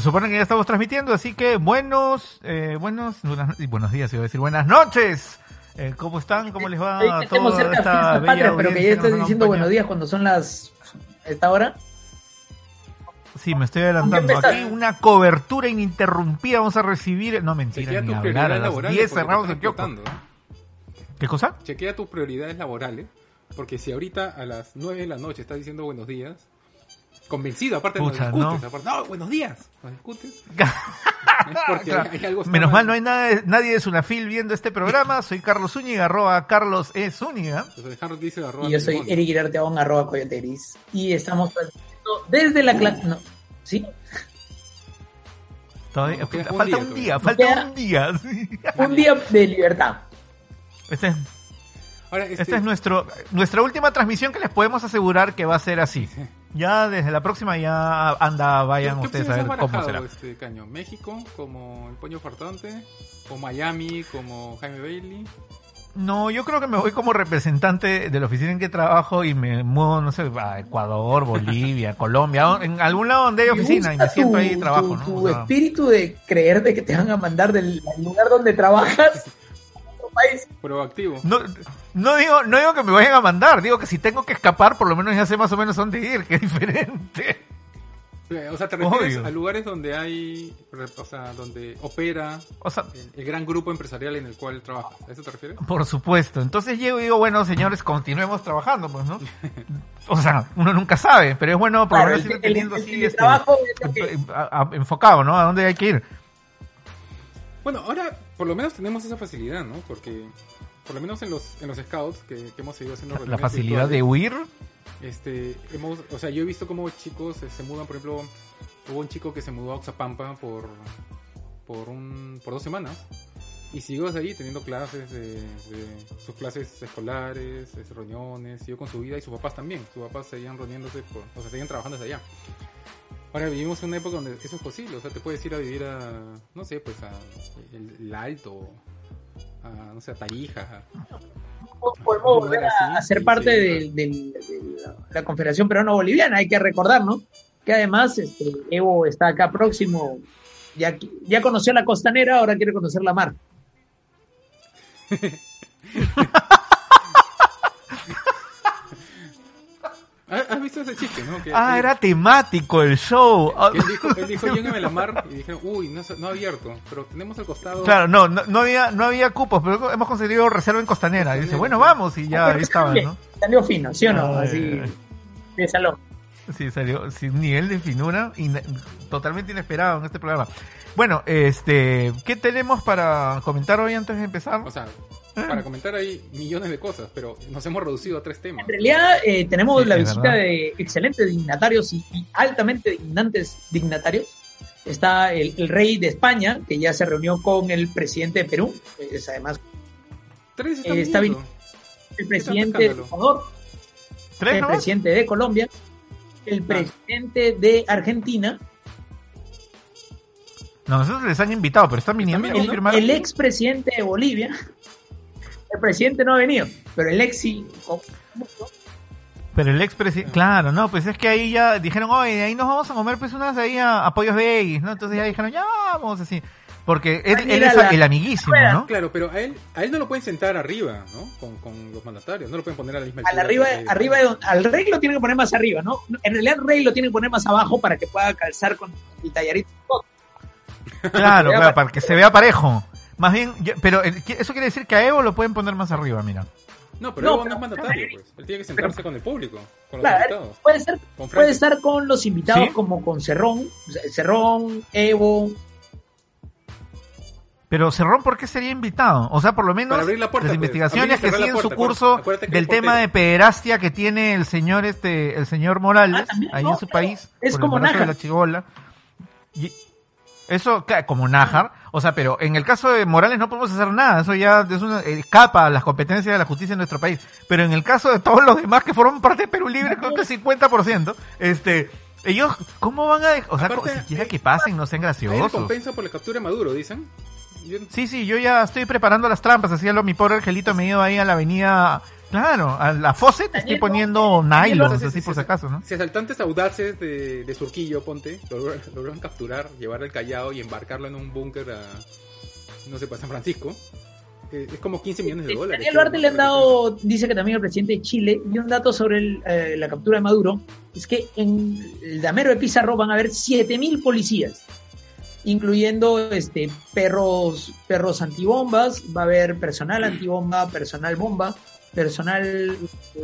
supone que ya estamos transmitiendo, así que buenos días, iba a decir buenas noches. ¿Cómo están? ¿Cómo les va? Estamos cerca de patria, pero que ya estés diciendo buenos días cuando son esta hora. Sí, me estoy adelantando. Aquí una cobertura ininterrumpida vamos a recibir. No, mentira, ni hablar. A las 10 cerramos el kiosco. ¿Qué cosa? Chequea tus prioridades laborales, porque si ahorita a las 9 de la noche estás diciendo buenos días, convencido, aparte no discutes, no. Aparte, no, buenos días, no discutes. Porque hay algo menos mal no hay nadie de Sunafil viendo este programa. Soy Carlos Zúñiga, @Carlos E. Zúñiga. Y yo soy Eric Irarteón, @Coyoteris. Y estamos desde la clase. No, ¿sí? Todavía, falta un día. Un día de libertad. Esta es nuestra última transmisión, que les podemos asegurar que va a ser así. Ya desde la próxima vayan ustedes a ver cómo será. Caño? ¿México como el Pollo Fartante? ¿O Miami como Jaime Bailey? No, yo creo que me voy como representante de la oficina en que trabajo y me muevo, no sé, a Ecuador, Bolivia, Colombia, en algún lado donde hay oficina y me siento ahí y trabajo, ¿no? Tu espíritu de creer de que te van a mandar del lugar donde trabajas a otro país. Proactivo. No digo que me vayan a mandar, digo que si tengo que escapar, por lo menos ya sé más o menos dónde ir, que es diferente. O sea, ¿te refieres a lugares donde donde opera el gran grupo empresarial en el cual trabajas? ¿A eso te refieres? Por supuesto. Entonces llego y digo, bueno, señores, continuemos trabajando, pues, ¿no? O sea, uno nunca sabe, pero es bueno por lo menos ir teniendo así trabajo enfocado, ¿no? A dónde hay que ir. Bueno, ahora por lo menos tenemos esa facilidad, ¿no? Porque por lo menos en los scouts que hemos seguido haciendo la facilidad de huir. Yo he visto cómo chicos se mudan, por ejemplo, hubo un chico que se mudó a Oxapampa por 2 semanas y siguió desde ahí teniendo clases de sus clases escolares, reuniones, siguió con su vida, y sus papás también. Sus papás seguían reuniéndose, seguían trabajando desde allá. Ahora vivimos en una época donde eso es posible, o sea, te puedes ir a vivir a el Alto, a Tarija. Podemos volver a ser parte de la Confederación Peruano-Boliviana. Hay que recordar, ¿no? Que además Evo está acá próximo. Ya conoció la costanera, ahora quiere conocer la mar. ¿Has visto ese chiste, no? Era temático el show. Él dijo, llégueme a la mar, y dijeron, uy, no ha abierto, pero tenemos al costado. Claro, no había cupos, pero hemos conseguido reserva en Costanera. Y dice, bueno, vamos, y ya ahí estaba, ¿no? Salió fino, ¿sí o no? Así, de salón. Sí, salió sin nivel de finura, totalmente inesperado en este programa. Bueno, ¿qué tenemos para comentar hoy antes de empezar? O sea, para comentar hay millones de cosas, pero nos hemos reducido a 3 temas. En realidad tenemos la visita de excelentes dignatarios y altamente dignantes dignatarios. Está el rey de España, que ya se reunió con el presidente de Perú. Además, está el presidente de Ecuador, el presidente de Colombia, el presidente de Argentina. No, nosotros les han invitado, pero están viniendo. El expresidente de Bolivia. El presidente no ha venido, pero el ex sí. Pero el expresidente, claro, no, pues es que ahí ya dijeron, oye, ahí nos vamos a comer pues unas ahí a pollos veggies, ¿no? Entonces ya dijeron, ya vamos así. Porque él es el amiguísimo, ¿no? Claro, pero a él no lo pueden sentar arriba, ¿no? Con los mandatarios, no lo pueden poner a la misma altura. Al rey lo tienen que poner más arriba, ¿no? En realidad al rey lo tienen que poner más abajo para que pueda calzar con el tallarito. Claro, para que se vea parejo. Más bien, pero eso quiere decir que a Evo lo pueden poner más arriba, mira. No, pero Evo no es mandatario, pues. Él tiene que sentarse con el público, con los invitados. Puede estar con los invitados, ¿sí? Como con Cerrón, Evo. Pero Cerrón, ¿por qué sería invitado? O sea, por lo menos las investigaciones que siguen su curso del tema de pederastia que tiene el señor Morales, ahí en su país, es por como el embarazo Nájar de la chibola. Eso, como Nájar, o sea, pero en el caso de Morales no podemos hacer nada, eso ya escapa a las competencias de la justicia en nuestro país, pero en el caso de todos los demás que forman parte de Perú Libre, creo que 50%, ellos, ¿cómo van a o sea, aparte, siquiera que pasen, no sean graciosos? Hay recompensa por la captura de Maduro, dicen. Sí, yo ya estoy preparando las trampas, así mi pobre angelito me he ido ahí a la avenida Claro, a la Fawcett estoy poniendo nylon, Entonces, así por si acaso, ¿no? Si asaltantes audaces de Surquillo, ponte, lograron capturar, llevar al Callao y embarcarlo en un búnker a, no sé, para San Francisco, es como 15 millones de dólares. Daniel Duarte le han dado, dice que también el presidente de Chile, y un dato sobre la captura de Maduro, es que en el damero de Pizarro van a haber 7.000 policías, incluyendo perros antibombas, va a haber personal antibomba, personal bomba, personal...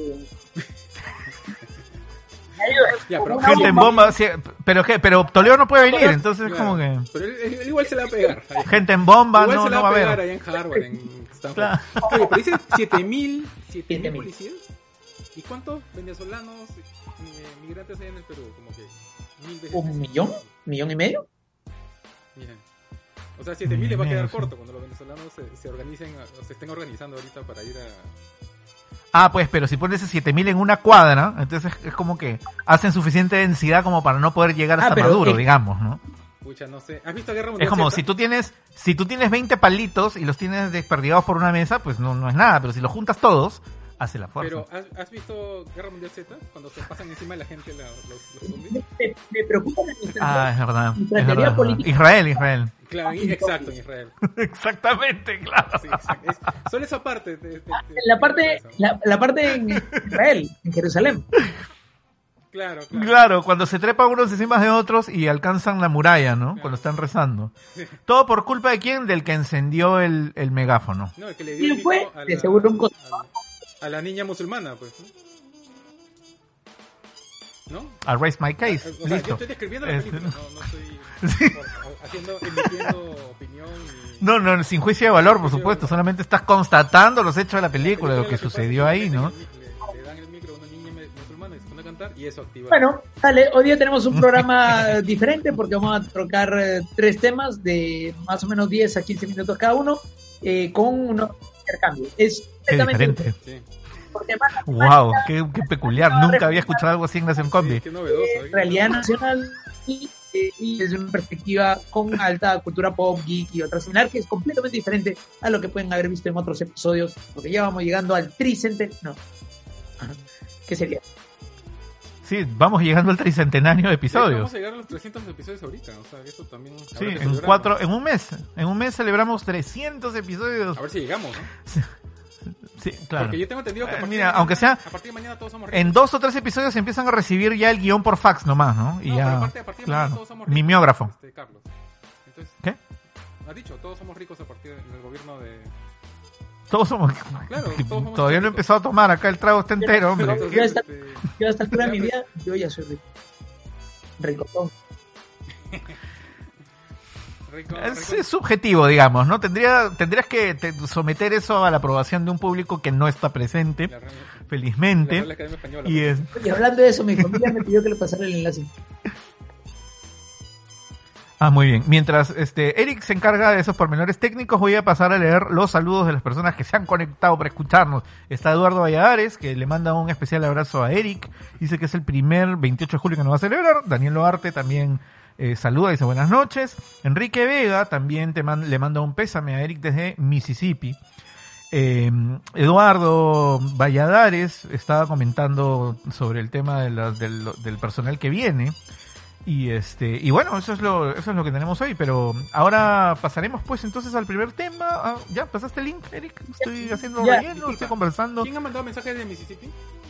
Ya, pero gente en bomba, sí, pero Toledo no puede venir, entonces claro, como que... Pero él igual se la va a pegar. Gente en bomba, Igual no, se la no va va a a pegar haber. allá en Harvard, en Stanford. Claro. Oye, pero dice 7.000 7.000 policías. ¿Y cuántos venezolanos migrantes hay en el Perú? Como que 1.000 veces. ¿Un millón? ¿Millón y medio? Miren. O sea, 7.000 le va a quedar Sí. corto cuando los venezolanos se organicen, o se estén organizando ahorita para ir a... Ah, pues, pero si pones ese 7.000 en una cuadra, entonces es como que hacen suficiente densidad como para no poder llegar hasta pero, Maduro, digamos, ¿no? Pucha, no sé. ¿Has visto Guerra Mundial Es como Z? si tú tienes 20 palitos y los tienes desperdigados por una mesa, pues no es nada, pero si los juntas todos, hace la fuerza. Pero, ¿has visto Guerra Mundial Z? Cuando se pasan encima de la gente los zombies. Me preocupa la Ah, es verdad. nuestra Es teoría verdad. política. Israel. Claro, exacto, en Israel. Exactamente, claro. Sí, exacto. Solo esa parte. La parte en Israel, en Jerusalén. Claro. Claro, cuando se trepan unos encima de otros y alcanzan la muralla, ¿no? Claro. Cuando están rezando. ¿Todo por culpa de quién? Del que encendió el megáfono. No, el que le dio ¿Quién el fue? micro De seguro un a la niña musulmana, pues. ¿No? A raise my case. O sea, yo Listo. estoy describiendo la película, no Sí. estoy emitiendo opinión. No, sin juicio de valor, por supuesto. Solamente estás constatando los hechos de la película, lo que sucedió ahí, ¿no? Le dan el micro a una niña musulmana y se pone a cantar y eso activa. Bueno, dale, hoy día tenemos un programa diferente porque vamos a tocar 3 temas de más o menos 10 a 15 minutos cada uno, con unos intercambios. Es Qué completamente diferente. Sí. porque más Wow, qué peculiar. Nunca había escuchado algo así en Nación Combi. Qué novedoso. realidad nacional y desde una perspectiva con alta cultura pop, geek y otra similar, que es completamente diferente a lo que pueden haber visto en otros episodios, porque ya vamos llegando al tricentenario. No. Ajá. ¿Qué sería? Sí, vamos llegando al tricentenario de episodios. Vamos a llegar a los 300 episodios ahorita, o sea, eso también. Sí, habrá que en celebrarlo. en un mes celebramos 300 episodios. A ver si llegamos, ¿no? Sí, claro. Porque yo tengo entendido que a partir Mira, de mañana, aunque sea a partir de mañana todos somos ricos. en 2 o 3 episodios empiezan a recibir ya el guión por fax nomás, ¿no? Y No, ya, pero a partir de mañana claro, todos somos ricos, mimeógrafo. Carlos. Entonces, ¿Qué? ha dicho, todos somos ricos a partir del gobierno de... Todos somos... Claro, todos somos Todavía no he ricos. empezado a tomar, acá el trago está entero, hombre. Entonces, Yo a esta- este, Yo a esta altura de mi vida, yo ya soy rico. Ricotón. rico, Es subjetivo, digamos, ¿no? Tendrías que someter eso a la aprobación de un público que no está presente, la felizmente. Real Academia Española. Y es... Y hablando de eso, mi familia me pidió que le pasara el enlace. Ah, muy bien. Mientras Eric se encarga de esos pormenores técnicos, voy a pasar a leer los saludos de las personas que se han conectado para escucharnos. Está Eduardo Valladares, que le manda un especial abrazo a Eric. Dice que es el primer 28 de julio que nos va a celebrar. Daniel Loarte también saluda, dice buenas noches. Enrique Vega también le manda un pésame a Eric desde Mississippi. Eduardo Valladares estaba comentando sobre el tema del personal que viene. Y bueno, eso es lo que tenemos hoy, pero ahora pasaremos pues entonces al primer tema. Ah, ya, ¿pasaste el link, Eric? Estoy haciendo Ya. relleno, estoy conversando. ¿Quién ha mandado mensajes de Mississippi?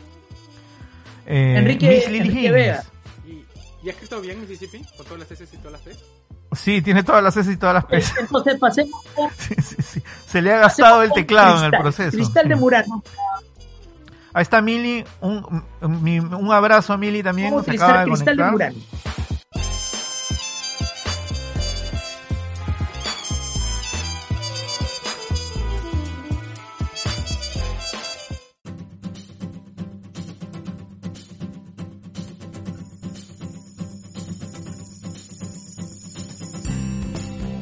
Enrique Vega. ¿Y ha escrito bien Mississippi? ¿Con todas las S y todas las P? Sí, tiene todas las S y todas las P. Entonces pasemos con, Sí. Se le ha gastado el teclado en el proceso. Cristal de Murano. Ahí está Mili, un abrazo a Mili también, ¿Cómo se utilizar acaba de Cristal de conectar. Murano?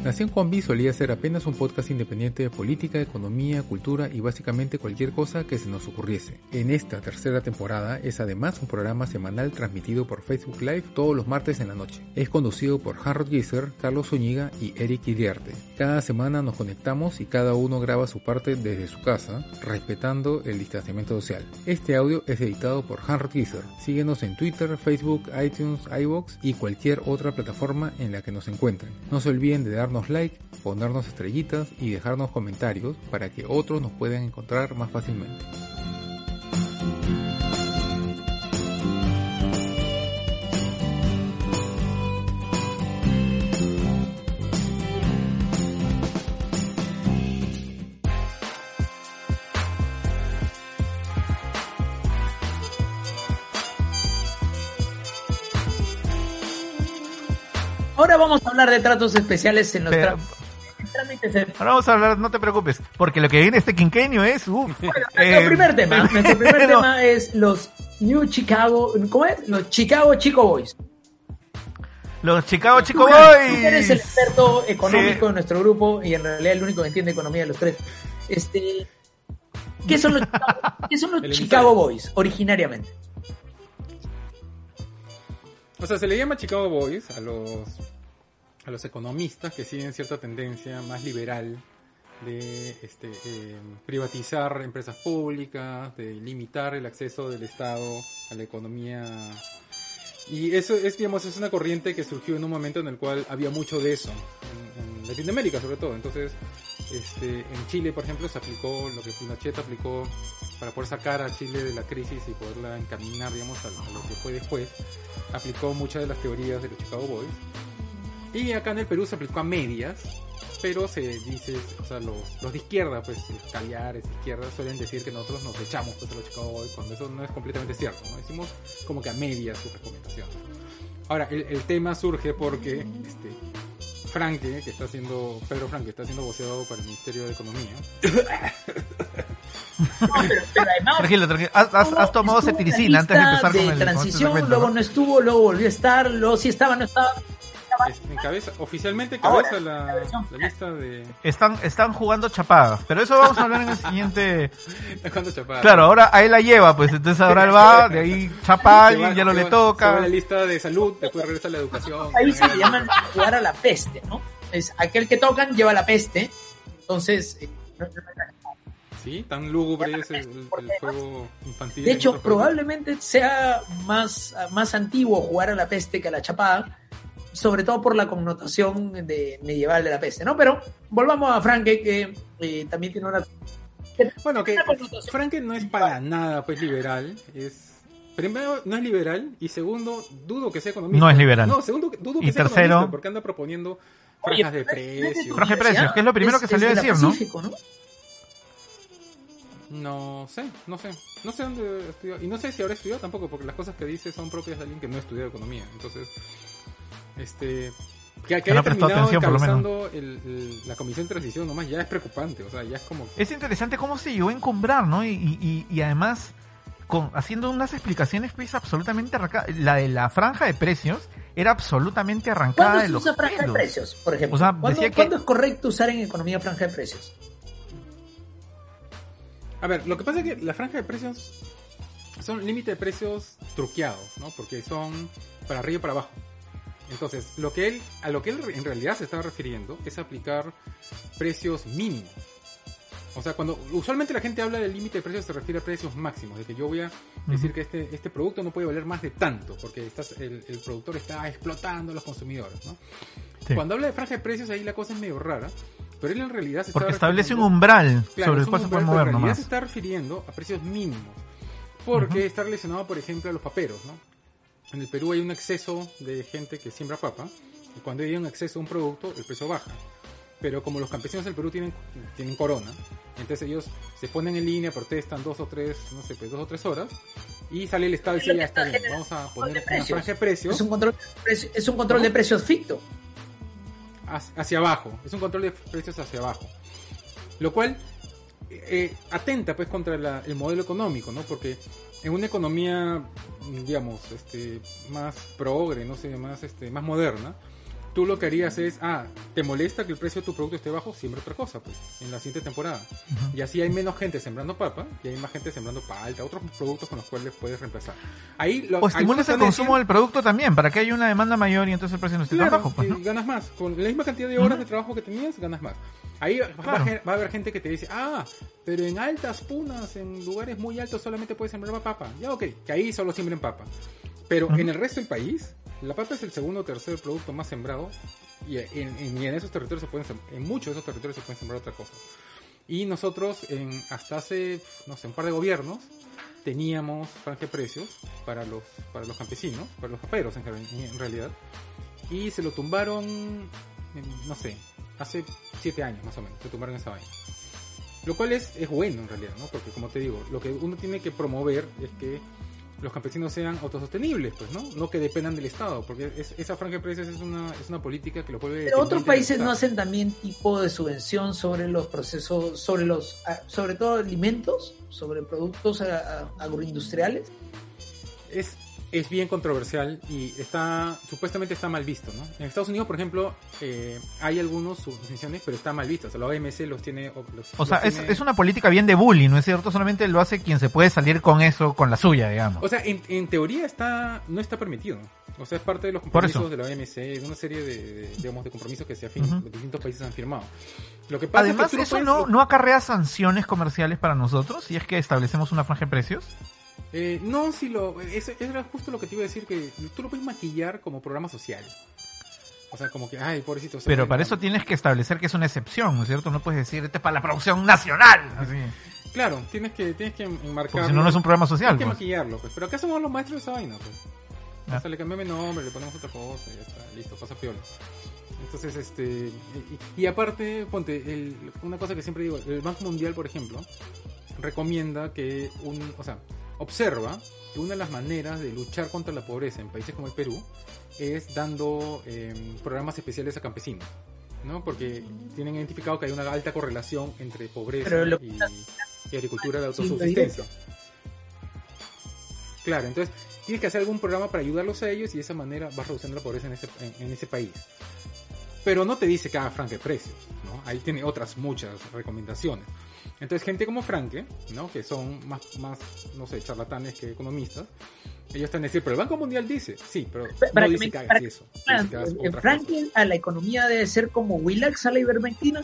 Nación Combi solía ser apenas un podcast independiente de política, economía, cultura y básicamente cualquier cosa que se nos ocurriese. En esta tercera temporada es además un programa semanal transmitido por Facebook Live todos los martes en la noche. Es conducido por Harold Gieser, Carlos Zúñiga y Eric Iriarte. Cada semana nos conectamos y cada uno graba su parte desde su casa, respetando el distanciamiento social. Este audio es editado por Harold Gieser. Síguenos en Twitter, Facebook, iTunes, iVoox y cualquier otra plataforma en la que nos encuentren. No se olviden de darnos like, ponernos estrellitas y dejarnos comentarios para que otros nos puedan encontrar más fácilmente. Ahora vamos a hablar de tratos especiales en los trámites. Ahora vamos a hablar, no te preocupes, porque lo que viene este quinquenio es, nuestro primer tema es los New Chicago, ¿cómo es? Los Chicago Chico Boys. Los Chicago Chico Tú Boys. eres el experto económico de nuestro grupo y en realidad el único que entiende economía de los tres. ¿Qué son los Chicago Boys originariamente? O sea, se le llama Chicago Boys a los economistas que siguen cierta tendencia más liberal de privatizar empresas públicas, de limitar el acceso del Estado a la economía. Y eso es, digamos, es una corriente que surgió en un momento en el cual había mucho de eso, en Latinoamérica sobre todo. Entonces, en Chile, por ejemplo, se aplicó lo que Pinochet aplicó para poder sacar a Chile de la crisis y poderla encaminar, digamos, a lo que fue después. Aplicó muchas de las teorías de los Chicago Boys. Y acá en el Perú se aplicó a medias, pero se dice, o sea, los de izquierda, pues, caviares de izquierda, suelen decir que nosotros nos echamos pues a los Chicago Boys, cuando eso no es completamente cierto, ¿no? Decimos como que a medias su recomendación. Ahora, el tema surge porque Franke, Pedro Franke, está siendo voceado para el Ministerio de Economía. No, pero además, tranquilo. Has tomado cetiricina antes de empezar con el transición, con luego no estuvo, luego volvió a estar, luego sí estaba, no estaba. Oficialmente encabeza la lista de... Están jugando chapadas, pero eso vamos a hablar en el siguiente... Está jugando chapadas. Claro, ahora ahí la lleva, pues entonces ahora él va, de ahí chapa a alguien, ya no le toca. Se va a la lista de salud, después regresa a la educación. Ahí se le llaman jugar a la peste, ¿no? Es aquel que tocan lleva la peste, entonces... Sí, tan lúgubre es el juego infantil. De hecho, probablemente sea más antiguo jugar a la peste que a la chapada, sobre todo por la connotación medieval de la peste, ¿no? Pero volvamos a Franke, que también tiene una... Bueno, que Franke no es para nada pues liberal, primero no es liberal y segundo dudo que sea economista. No es liberal. No, segundo dudo que y sea tercero, economista porque anda proponiendo franjas de precios. Franjas de precios, que es lo primero que salió a decir, Pacífico, ¿no? No sé dónde estudió y no sé si habrá estudiado tampoco porque las cosas que dice son propias de alguien que no estudió economía, entonces que haya terminado encabezando la comisión de transición nomás ya es preocupante, o sea, ya es como... Es interesante cómo se llegó a encumbrar, ¿no? Y además, haciendo unas explicaciones pues absolutamente arrancadas. La de la franja de precios era absolutamente arrancada de los pelos. ¿Cuándo se usa franja de precios, por ejemplo? O sea, ¿Cuándo es correcto usar en economía franja de precios? A ver, lo que pasa es que la franja de precios son límite de precios truqueados, ¿no? Porque son para arriba y para abajo. Entonces, a lo que él en realidad se está refiriendo es aplicar precios mínimos. O sea, cuando usualmente la gente habla del límite de precios se refiere a precios máximos, de que yo voy a decir que este producto no puede valer más de tanto, porque el productor está explotando a los consumidores, ¿no? Sí. Cuando habla de franja de precios ahí la cosa es medio rara, pero él en realidad se porque establece un umbral sobre el cual se puede mover nomás. En realidad nomás. se está refiriendo a precios mínimos, porque está relacionado, por ejemplo, a los paperos, ¿no? En el Perú hay un exceso de gente que siembra papa, y cuando hay un exceso de un producto, el precio baja. Pero como los campesinos del Perú tienen corona, entonces ellos se ponen en línea, protestan 2 o 3 horas, y sale el Estado y dice, ya está bien, vamos a poner una franja de precios. Es un control de precios ficto. Hacia abajo, es un control de precios hacia abajo. Lo cual atenta pues contra el modelo económico, ¿no? Porque en una economía, digamos, más progre, no sé, más moderna, tú lo que harías es, ¿te molesta que el precio de tu producto esté bajo? Siembra otra cosa, pues, en la siguiente temporada. Uh-huh. Y así hay menos gente sembrando papa y hay más gente sembrando palta, otros productos con los cuales puedes reemplazar. O estimulas el consumo del producto también, para que haya una demanda mayor y entonces el precio no esté tan bajo. Pues, ¿no? Ganas más. Con la misma cantidad de horas de trabajo que tenías, ganas más. Ahí va a haber gente que te dice, pero en altas punas, en lugares muy altos solamente puedes sembrar papa. Ya, ok, que ahí solo siembren papa. Pero en el resto del país, la papa es el segundo o tercer producto más sembrado y en esos territorios en muchos de esos territorios se pueden sembrar otra cosa. Y nosotros, hasta hace, un par de gobiernos, teníamos franja de precios para los campesinos, para los paperos en realidad, y se lo tumbaron, hace 7 años más o menos, se tumbaron esa vaina. Lo cual es bueno en realidad, ¿no? Porque como te digo, lo que uno tiene que promover es que los campesinos sean autosostenibles, pues, ¿no? No que dependan del Estado, porque esa franja de precios es una política que lo vuelve... Pero otros países no hacen también tipo de subvención sobre los procesos, sobre todo alimentos, sobre productos agroindustriales. Es bien controversial y supuestamente está mal visto, ¿no? En Estados Unidos, por ejemplo, hay algunas subvenciones, pero está mal visto. O sea, la OMC los tiene... es una política bien de bullying, ¿no es cierto? Solamente lo hace quien se puede salir con eso, con la suya, digamos. O sea, en teoría no está permitido. O sea, es parte de los compromisos de la OMC, de una serie de compromisos que distintos países han firmado. Lo que pasa además, es que ¿eso no acarrea sanciones comerciales para nosotros si es que establecemos una franja de precios? No, era justo lo que te iba a decir, que tú lo puedes maquillar como programa social. O sea, como que, pobrecito. Pero para eso tienes que establecer que es una excepción, ¿no es cierto? No puedes decir, este es para la producción nacional. Así. Claro, tienes que enmarcarlo. Porque si no es un programa social. Tienes que maquillarlo, pues. Pero acá somos los maestros de esa vaina, pues. O sea, le cambiamos el nombre, le ponemos otra cosa y ya está, listo, pasa piola. Entonces, y aparte, ponte, una cosa que siempre digo, el Banco Mundial, por ejemplo, recomienda que observa que una de las maneras de luchar contra la pobreza en países como el Perú es dando programas especiales a campesinos, ¿no? Porque tienen identificado que hay una alta correlación entre pobreza y agricultura de autosubsistencia. Claro, entonces tienes que hacer algún programa para ayudarlos a ellos y de esa manera vas reduciendo la pobreza en ese país. Pero no te dice que haga franja de precios, ¿no? Ahí tiene otras muchas recomendaciones. Entonces, gente como Franke, ¿no? Que son más, charlatanes que economistas, ellos están a decir, pero el Banco Mundial dice, sí, pero no dice que hagas eso. Franke a la economía debe ser como Willax a la ivermectina.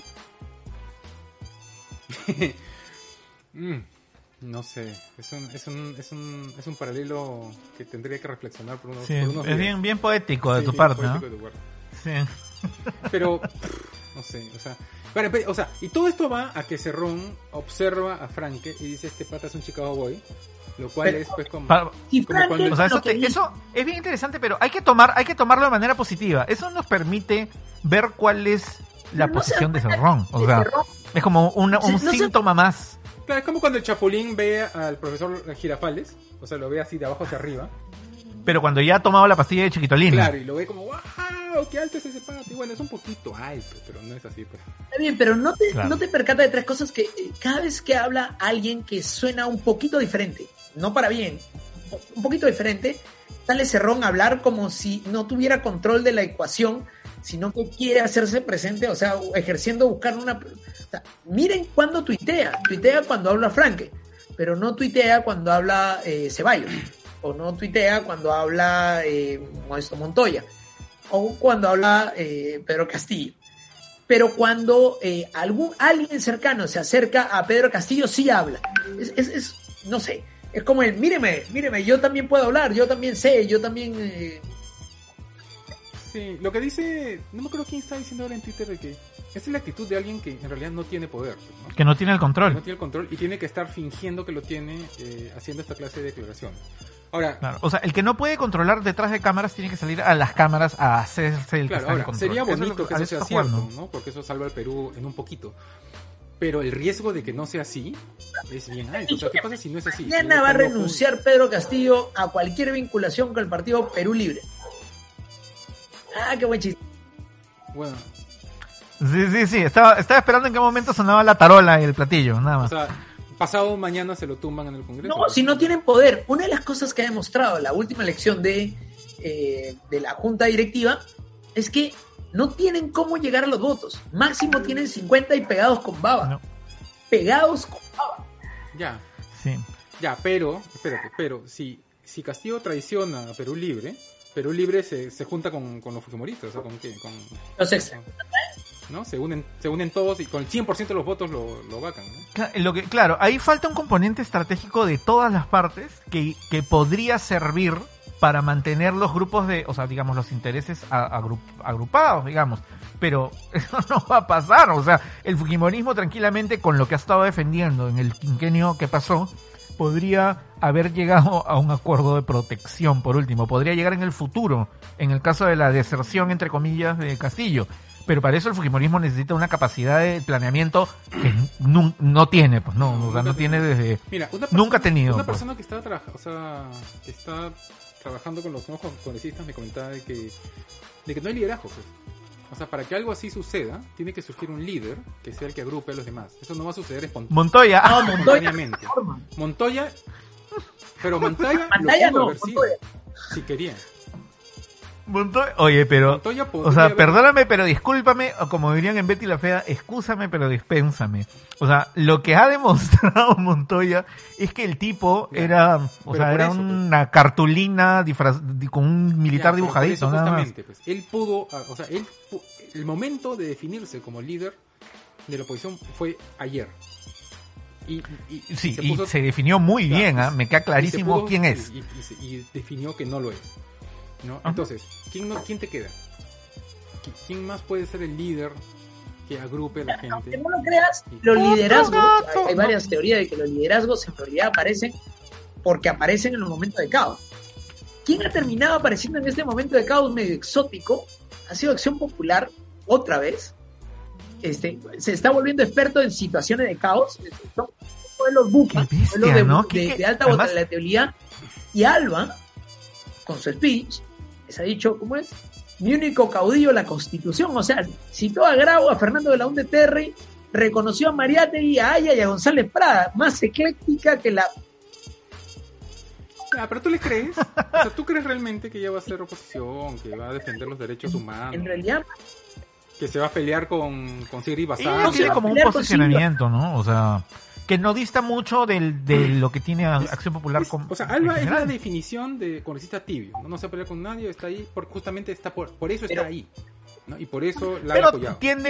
No sé, es un paralelo que tendría que reflexionar por unos es días. Bien poético de tu parte, ¿no? Sí. Pero, no sé, o sea, y todo esto va a que Cerrón observa a Franke y dice, este pata es un Chicago Boy, lo cual es pues como cuando... O sea, eso es bien interesante, pero hay que tomarlo de manera positiva. Eso nos permite ver cuál es la posición de Cerrón. O sea, es como un síntoma más. Claro, es como cuando el Chapulín ve al profesor Girafales, o sea, lo ve así de abajo hacia arriba. Pero cuando ya ha tomado la pastilla de Chiquitolina. Claro, y lo ve como, ¡wow! ¡Qué alto es ese pato! Y bueno, es un poquito alto, pero no es así, pues. Está bien, pero no te percatas de 3 cosas que cada vez que habla alguien que suena un poquito diferente, no para bien, un poquito diferente, sale Cerrón a hablar como si no tuviera control de la ecuación, sino que quiere hacerse presente, o sea, buscar una... O sea, miren cuando tuitea cuando habla Franke, pero no tuitea cuando habla Ceballos. O no tuitea cuando habla Modesto Montoya, o cuando habla Pedro Castillo. Pero cuando alguien cercano se acerca a Pedro Castillo, sí habla. No sé, es como el, míreme, yo también puedo hablar, yo también sé, yo también... Sí, lo que dice, no me acuerdo quién está diciendo ahora en Twitter, de que esa es la actitud de alguien que en realidad no tiene poder, ¿no? Que no tiene el control. No tiene el control y tiene que estar fingiendo que lo tiene haciendo esta clase de declaraciones. Ahora, claro, o sea, el que no puede controlar detrás de cámaras tiene que salir a las cámaras a hacerse el que está en control. Sería bonito que eso sea cierto, ¿no? Porque eso salva al Perú en un poquito. Pero el riesgo de que no sea así es bien alto. O sea, ¿qué pasa si no es así? Mañana va a renunciar Pedro Castillo a cualquier vinculación con el partido Perú Libre. Qué buen chiste. Bueno. Sí. Estaba esperando en qué momento sonaba la tarola y el platillo, nada más. O sea, pasado mañana se lo tumban en el Congreso. No, si no tienen poder. Una de las cosas que ha demostrado la última elección de la Junta Directiva es que no tienen cómo llegar a los votos. Máximo tienen 50 y pegados con baba. No. Pegados con baba. Ya, Sí. ya, pero, espérate, pero si Castillo traiciona a Perú Libre se junta con los fujimoristas, o sea, ¿con qué? Los extra. ¿No? Se unen todos y con el 100% de los votos lo vacan, ¿no? Claro, ahí falta un componente estratégico de todas las partes que podría servir para mantener los grupos o sea, digamos, los intereses agrupados, digamos. Pero eso no va a pasar, o sea, el fujimorismo tranquilamente con lo que ha estado defendiendo en el quinquenio que pasó, podría haber llegado a un acuerdo de protección, por último, podría llegar en el futuro, en el caso de la deserción, entre comillas, de Castillo. Pero para eso el fujimorismo necesita una capacidad de planeamiento que no tiene, pues no, o sea, no tiene desde... Mira, nunca ha tenido. Una pues. persona que está trabajando con los nuevos congresistas me comentaba de que no hay liderazgo, pues. O sea, para que algo así suceda, tiene que surgir un líder que sea el que agrupe a los demás. Eso no va a suceder Montoya. espontáneamente. Montoya, pero Montoya no, haber sido, si quería. Oye, pero, Montoya o sea, perdóname, pero discúlpame, o como dirían en Betty la Fea, excúsame, pero dispénsame. O sea, lo que ha demostrado Montoya es que el tipo era una cartulina con un militar dibujadito, nada más. Pues, él el momento de definirse como líder de la oposición fue ayer. Y se definió muy bien, me queda clarísimo quién es. Y definió que no lo es. ¿No? Entonces, ¿quién te queda? ¿Quién más puede ser el líder que agrupe a la gente? Aunque no lo creas, los liderazgos, hay varias teorías de que los liderazgos en realidad aparecen porque aparecen en los momentos de caos. ¿Quién ha terminado apareciendo en este momento de caos medio exótico? Ha sido Acción Popular, otra vez. Se está volviendo experto en situaciones de caos. Son los buques, de alta volatilidad. Y Alba, con su speech, les ha dicho, ¿cómo es? Mi único caudillo, la Constitución. O sea, citó a Grau, a Fernando de la Unde Terry, reconoció a Mariátegui, a Aya y a González Prada, más ecléctica que la... Pero tú le crees, o sea, ¿tú crees realmente que ella va a ser oposición, que va a defender los derechos humanos? En realidad... Que se va a pelear con Sigrid Bazán. Ella tiene como un posicionamiento, ¿no? O sea... que no dista mucho de lo que tiene Acción Popular. O sea, Alba es la definición de congresista tibio. No se pelea con nadie, está ahí, justamente está por eso está ahí. ¿No? Y por eso la ha apoyado. Tiende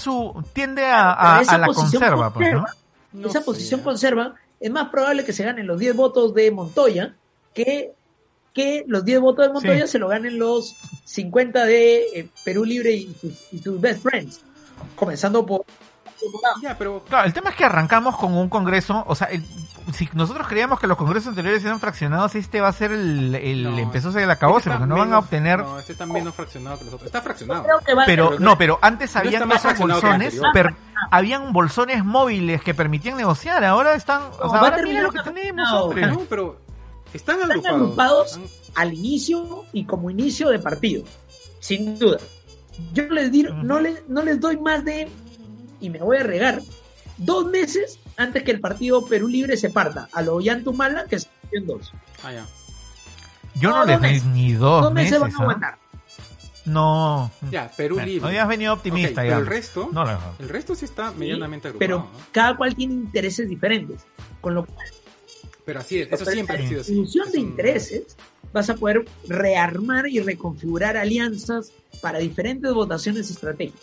a la conserva, pues, ¿no? Esa posición conserva, es más probable que se ganen los 10 votos de Montoya que los 10 votos de Montoya se lo ganen los 50 de Perú Libre y sus best friends. Comenzando por... Ya, pero... Claro, el tema es que arrancamos con un congreso, o sea, si nosotros creíamos que los congresos anteriores eran fraccionados, este va a ser el empezó a ser el acabose, porque no van a obtener... No, este está menos fraccionado que los otros. Está fraccionado. Pero antes habían esos bolsones, habían bolsones móviles que permitían negociar, ahora están... ahora mira lo que tenemos, hombre. No, pero están agrupados al inicio y como inicio de partido, sin duda. Yo les digo, no les doy más de... y me voy a regar 2 meses antes que el partido Perú Libre se parta a lo Ollantumala, que se partió en 2. Ya. Yo no les doy ni 2 meses. 2 meses van a aguantar. No. Ya, Perú Libre. Hoy has venido optimista, okay, ya. Pero el resto sí está medianamente agrupado. Pero cada cual tiene intereses diferentes. Con lo cual. Pero así es, eso siempre ha sido así. En función de intereses, vas a poder rearmar y reconfigurar alianzas para diferentes votaciones estratégicas.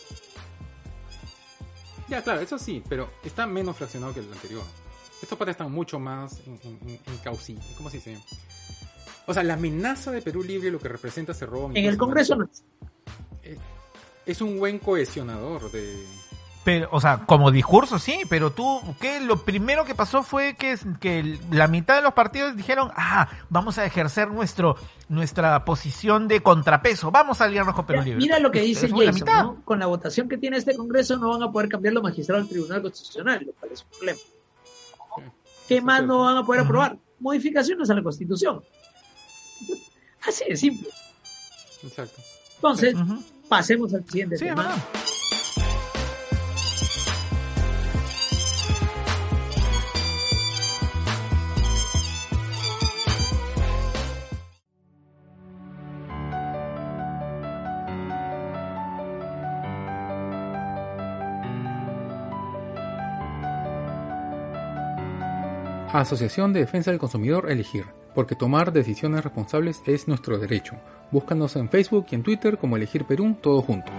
Ya, claro, eso sí, pero está menos fraccionado que el anterior. Estos patas están mucho más en caucilla. ¿Cómo se dice? O sea, la amenaza de Perú Libre, lo que representa Cerrón... En el Congreso no es un buen cohesionador de... Pero, o sea, como discurso sí, pero lo primero que pasó fue que la mitad de los partidos dijeron, vamos a ejercer nuestra posición de contrapeso, vamos a aliarnos con Perú Libre. Mira lo que dice Jason, ¿no? Con la votación que tiene este Congreso no van a poder cambiar los magistrados del Tribunal Constitucional, lo cual es un problema. ¿Qué más no van a poder aprobar? Modificaciones a la Constitución. Así de simple. Exacto. Entonces, pasemos al siguiente tema. Asociación de Defensa del Consumidor Elegir, porque tomar decisiones responsables es nuestro derecho. Búscanos en Facebook y en Twitter como Elegir Perú, todo junto.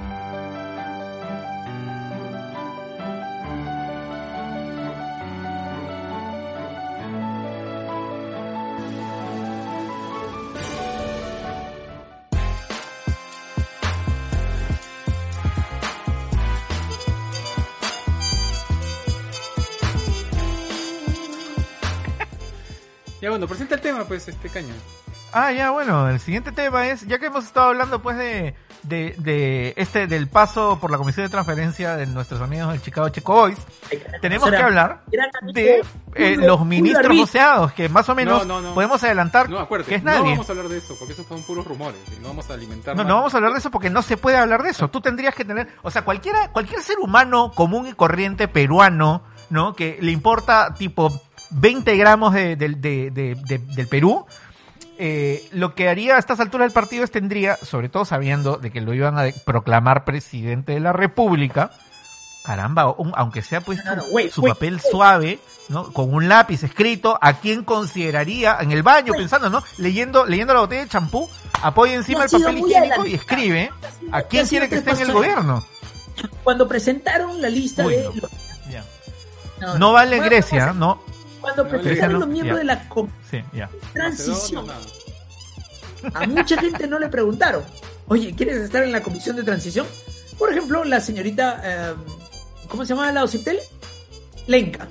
Ya bueno, presenta el tema pues, Caña. Ya bueno, el siguiente tema es, ya que hemos estado hablando pues del paso por la Comisión de Transferencia de nuestros amigos del Chicago Chico Boys, tenemos que hablar de los ministros voceados, que más o menos podemos adelantar que es nadie. No vamos a hablar de eso, porque esos son puros rumores, y no vamos a alimentar No vamos a hablar de eso porque no se puede hablar de eso. Tú tendrías que tener, o sea, cualquier ser humano común y corriente peruano, ¿no? Que le importa tipo 20 gramos del Perú, lo que haría a estas alturas del partido tendría, sobre todo sabiendo de que lo iban a proclamar presidente de la República, caramba, aunque sea pues su papel suave, ¿no? Con un lápiz escrito, a quién consideraría en el baño, pensando, ¿no? Leyendo la botella de champú, apoya encima el papel higiénico y escribe a quién quiere que esté en el gobierno. Cuando presentaron la lista no vale Grecia, ¿no? Cuando presentaron los miembros de la transición, a mucha gente no le preguntaron, oye, ¿quieres estar en la comisión de transición? Por ejemplo, la señorita, ¿cómo se llama la Ociptel? Lenca,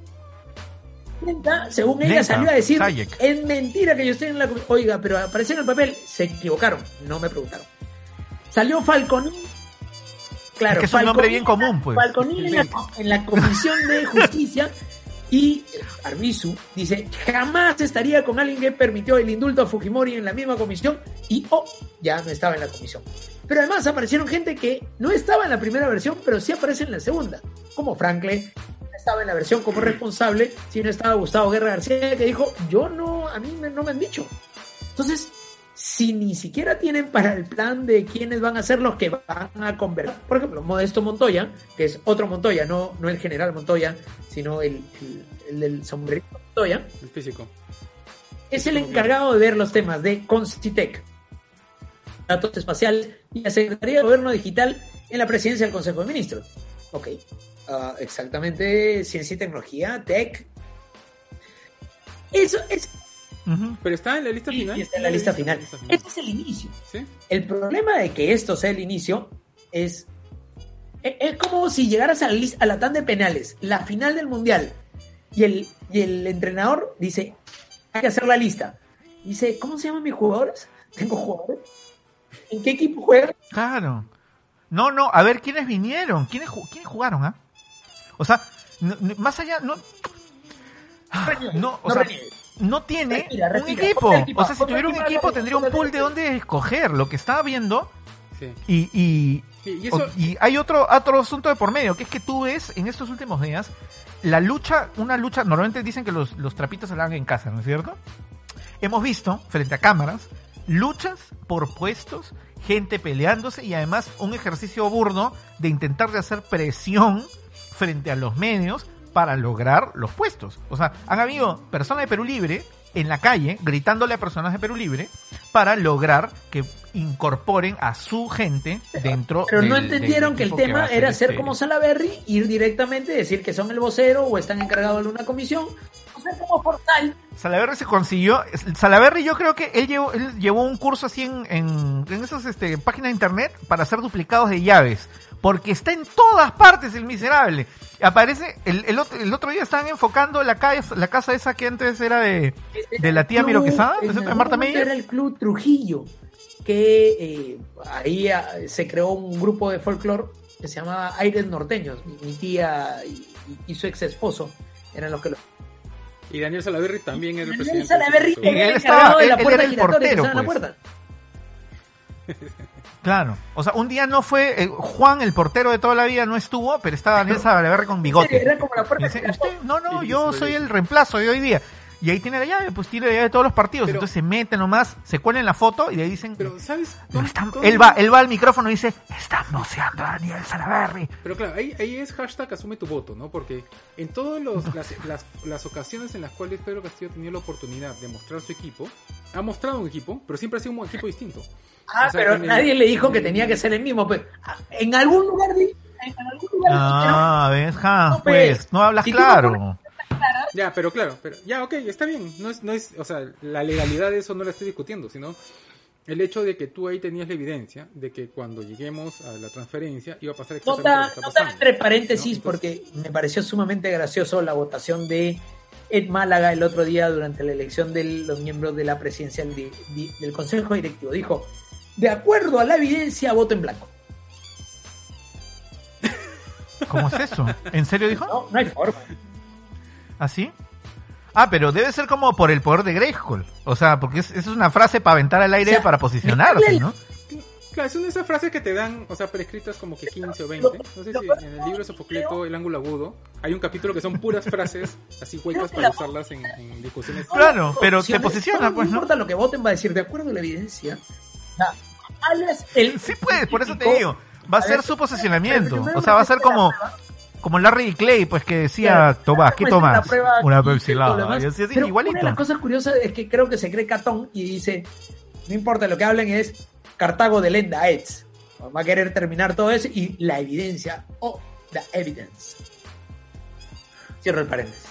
según ella salió a decir, Sayek. Es mentira que yo esté en la comisión. Oiga, pero apareció en el papel, se equivocaron, no me preguntaron. Salió Falconi. Claro, es que es un nombre bien común, pues. Falconi en la Comisión de Justicia. Y Arbizu dice, jamás estaría con alguien que permitió el indulto a Fujimori en la misma comisión y ya no estaba en la comisión. Pero además aparecieron gente que no estaba en la primera versión, pero sí aparece en la segunda, como Franklin, no estaba en la versión como responsable, si no estaba Gustavo Guerra García, que dijo, a mí no me han dicho. Entonces, si ni siquiera tienen para el plan de quiénes van a ser los que van a convertir, por ejemplo, Modesto Montoya, que es otro Montoya, no el general Montoya, sino el del sombrerito Montoya, el físico, es el encargado de ver los temas de Concitec, datos espaciales y la Secretaría de Gobierno Digital en la presidencia del Consejo de Ministros. Ok, exactamente, ciencia y tecnología, tech. Eso es. Pero está en la lista final. Sí, está en la lista final. Ese es el inicio. ¿Sí? El problema de que esto sea el inicio es como si llegaras a la tanda de penales, la final del mundial, y el entrenador dice, hay que hacer la lista. Dice, ¿cómo se llaman mis jugadores? ¿Tengo jugadores? ¿En qué equipo juegan? Claro. No, a ver, ¿quiénes vinieron? ¿Quiénes jugaron, O sea, más allá, no tiene un equipo. O sea, si tuviera un equipo tendría un pool de dónde escoger. Lo que estaba viendo. Sí. Y hay otro asunto de por medio, que es que tú ves en estos últimos días una lucha, normalmente dicen que los trapitos se lavan en casa, ¿no es cierto? Hemos visto, frente a cámaras, luchas por puestos, gente peleándose y además un ejercicio burdo de intentar de hacer presión frente a los medios para lograr los puestos. O sea, han habido personas de Perú Libre en la calle gritándole a personas de Perú Libre para lograr que incorporen a su gente dentro. Pero no entendieron que el tema era ser como Salaverry, ir directamente, decir que son el vocero o están encargados de una comisión. O sea, como portal. Salaverry se consiguió. Salaverry, yo creo que él llevó un curso así en esas páginas de internet para hacer duplicados de llaves. Porque está en todas partes el miserable. Aparece, el otro día estaban enfocando la casa esa que antes era de la tía Miro Quesada, de Marta Meyer. Era el Club Trujillo, que ahí se creó un grupo de folclore que se llamaba Aires Norteños. Mi tía y su ex esposo eran los que lo... Y Daniel Salaverry también era el presidente. Daniel Salaverry él era el portero, pues. Claro, o sea, un día no fue Juan, el portero de toda la vida, no estuvo, pero estaba Daniel Salaverry con bigote. Era como la puerta. Dice, yo soy el reemplazo de hoy día. Y ahí tiene la llave, pues tiene la llave de todos los partidos. Entonces se mete nomás, se cuela en la foto y de ahí dicen... Pero, ¿sabes? Él va al micrófono y dice, están noceando a Daniel Salaverry. Pero claro, ahí es hashtag asume tu voto, ¿no? Porque en todas las ocasiones en las cuales Pedro Castillo ha tenido la oportunidad de mostrar su equipo, ha mostrado un equipo, pero siempre ha sido un equipo distinto. Pero nadie le dijo que tenía que ser el mismo. Pues, en algún lugar... ves, pues, no hablas claro. Ya, pero ya, ok, está bien. No es, o sea, la legalidad de eso no la estoy discutiendo, sino el hecho de que tú ahí tenías la evidencia de que cuando lleguemos a la transferencia iba a pasar exactamente lo que está pasando. Entre paréntesis, ¿no? Porque me pareció sumamente gracioso la votación de Ed Málaga el otro día durante la elección de los miembros de la presidencia del Consejo Directivo. Dijo, de acuerdo a la evidencia, voto en blanco. ¿Cómo es eso? ¿En serio dijo? No hay forma. ¿Así? Pero debe ser como por el poder de Grayskull. O sea, porque es una frase para aventar al aire, para posicionarse, ¿no? Claro, es una de esas frases que te dan, o sea, prescritas como que 15 o 20. No sé si en el libro de Sofocleto, El ángulo agudo, hay un capítulo que son puras frases así huecas para usarlas en discusiones. Claro, pero te posiciona, pues, ¿no? No importa lo que voten, va a decir, de acuerdo a la evidencia. Sí puedes, por eso te digo. Va a ser su posicionamiento. O sea, va a ser como Larry Clay, pues, que decía, Tomás, ¿qué tomas? Una Pepsi Lava. Y así, igualito. Una de las cosas curiosas es que creo que se cree Catón y dice, no importa lo que hablen, es Cartago de Lenda Eds. Va a querer terminar todo eso y la evidencia, the evidence. Cierro el paréntesis.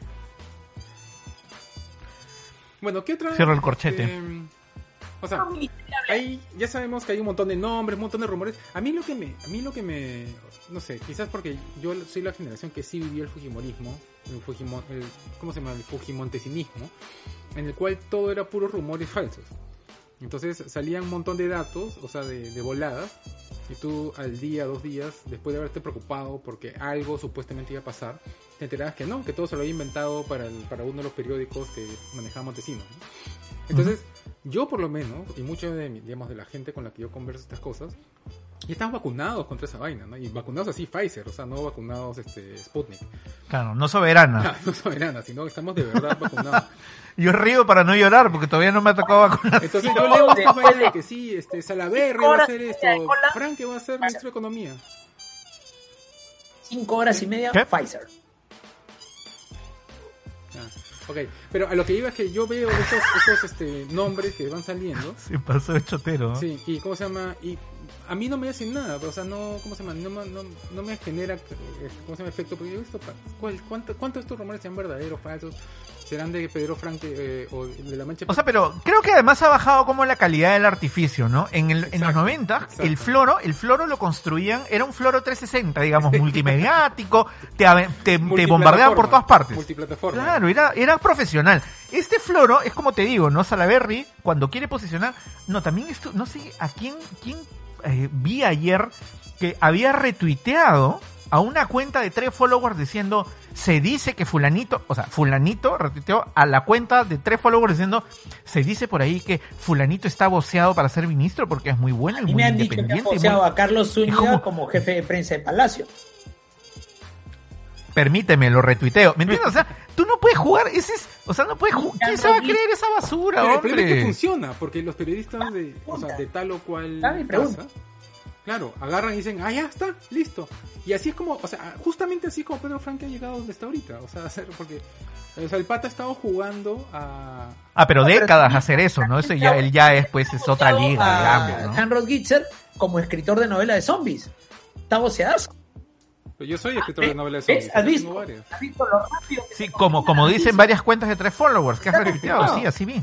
Bueno, ¿qué otra? Cierro el corchete. O sea, ahí ya sabemos que hay un montón de nombres, un montón de rumores. A mí lo que me, no sé, quizás porque yo soy la generación que sí vivió el fujimorismo, ¿cómo se llama? El fujimontesinismo, en el cual todo era puros rumores falsos. Entonces salían un montón de datos, o sea, de voladas, y tú al día, 2 días, después de haberte preocupado porque algo supuestamente iba a pasar, te enterabas que no, que todo se lo había inventado para uno de los periódicos que manejaba Montesinos, ¿no? Entonces, yo por lo menos, y mucha de la gente con la que yo converso estas cosas, y están vacunados contra esa vaina, ¿no? Y vacunados así Pfizer, o sea, no vacunados Sputnik. Claro, no soberana. No soberana, sino que estamos de verdad vacunados. Yo río para no llorar porque todavía no me ha tocado vacunar. Entonces yo leo esta vaina de que sí, Salaverry va a hacer esto, Frank va a ser ministro de Economía. 5 horas y media, ¿qué? Pfizer. Ok, pero a lo que iba es que yo veo estos nombres que van saliendo. Se pasó de chotero, ¿no? Sí, y ¿cómo se llama? Y a mí no me hacen nada, o sea, no, ¿cómo se llama? No me genera, ¿cómo se llama? Efecto, porque yo he visto, ¿cuántos de estos rumores sean verdaderos, falsos? ¿Serán de Pedro Frank o de la Mancha? O sea, pero creo que además ha bajado como la calidad del artificio, ¿no? En los 90, exacto. el floro lo construían, era un floro 360, digamos, multimediático, te bombardeaban por todas partes. Multiplataforma. Claro, era profesional. Este floro es como te digo, ¿no? Salaverry, cuando quiere posicionar, también esto, no sé a quién vi ayer que había retuiteado a una cuenta de 3 followers diciendo, se dice que fulanito retuiteó a la cuenta de 3 followers diciendo, se dice por ahí que fulanito está voceado para ser ministro porque es muy bueno y muy me han independiente. dicho que han voceado a Carlos Zúñiga como jefe de prensa de Palacio. Permíteme, lo retuiteo. ¿Me entiendes? O sea, tú no puedes jugar, no puedes jugar. ¿Quién se va a creer esa basura, pero hombre? El problema es que funciona, porque los periodistas de tal o cual casa, claro, agarran y dicen, ya está, listo. Y así es como, o sea, justamente así como Pedro Frank ha llegado donde está ahorita. O sea, porque el pata ha estado jugando a... pero décadas hacer eso, ¿no? Eso él ya es otra liga, digamos, ¿no? Hanrod Gitzer como escritor de novela de zombies. Está voceadazo. Yo soy escritor de novelas de zombies. ¿Has visto lo rápido? Sí, como dicen varias cuentas de 3 followers que has retuiteado, sí, así vi.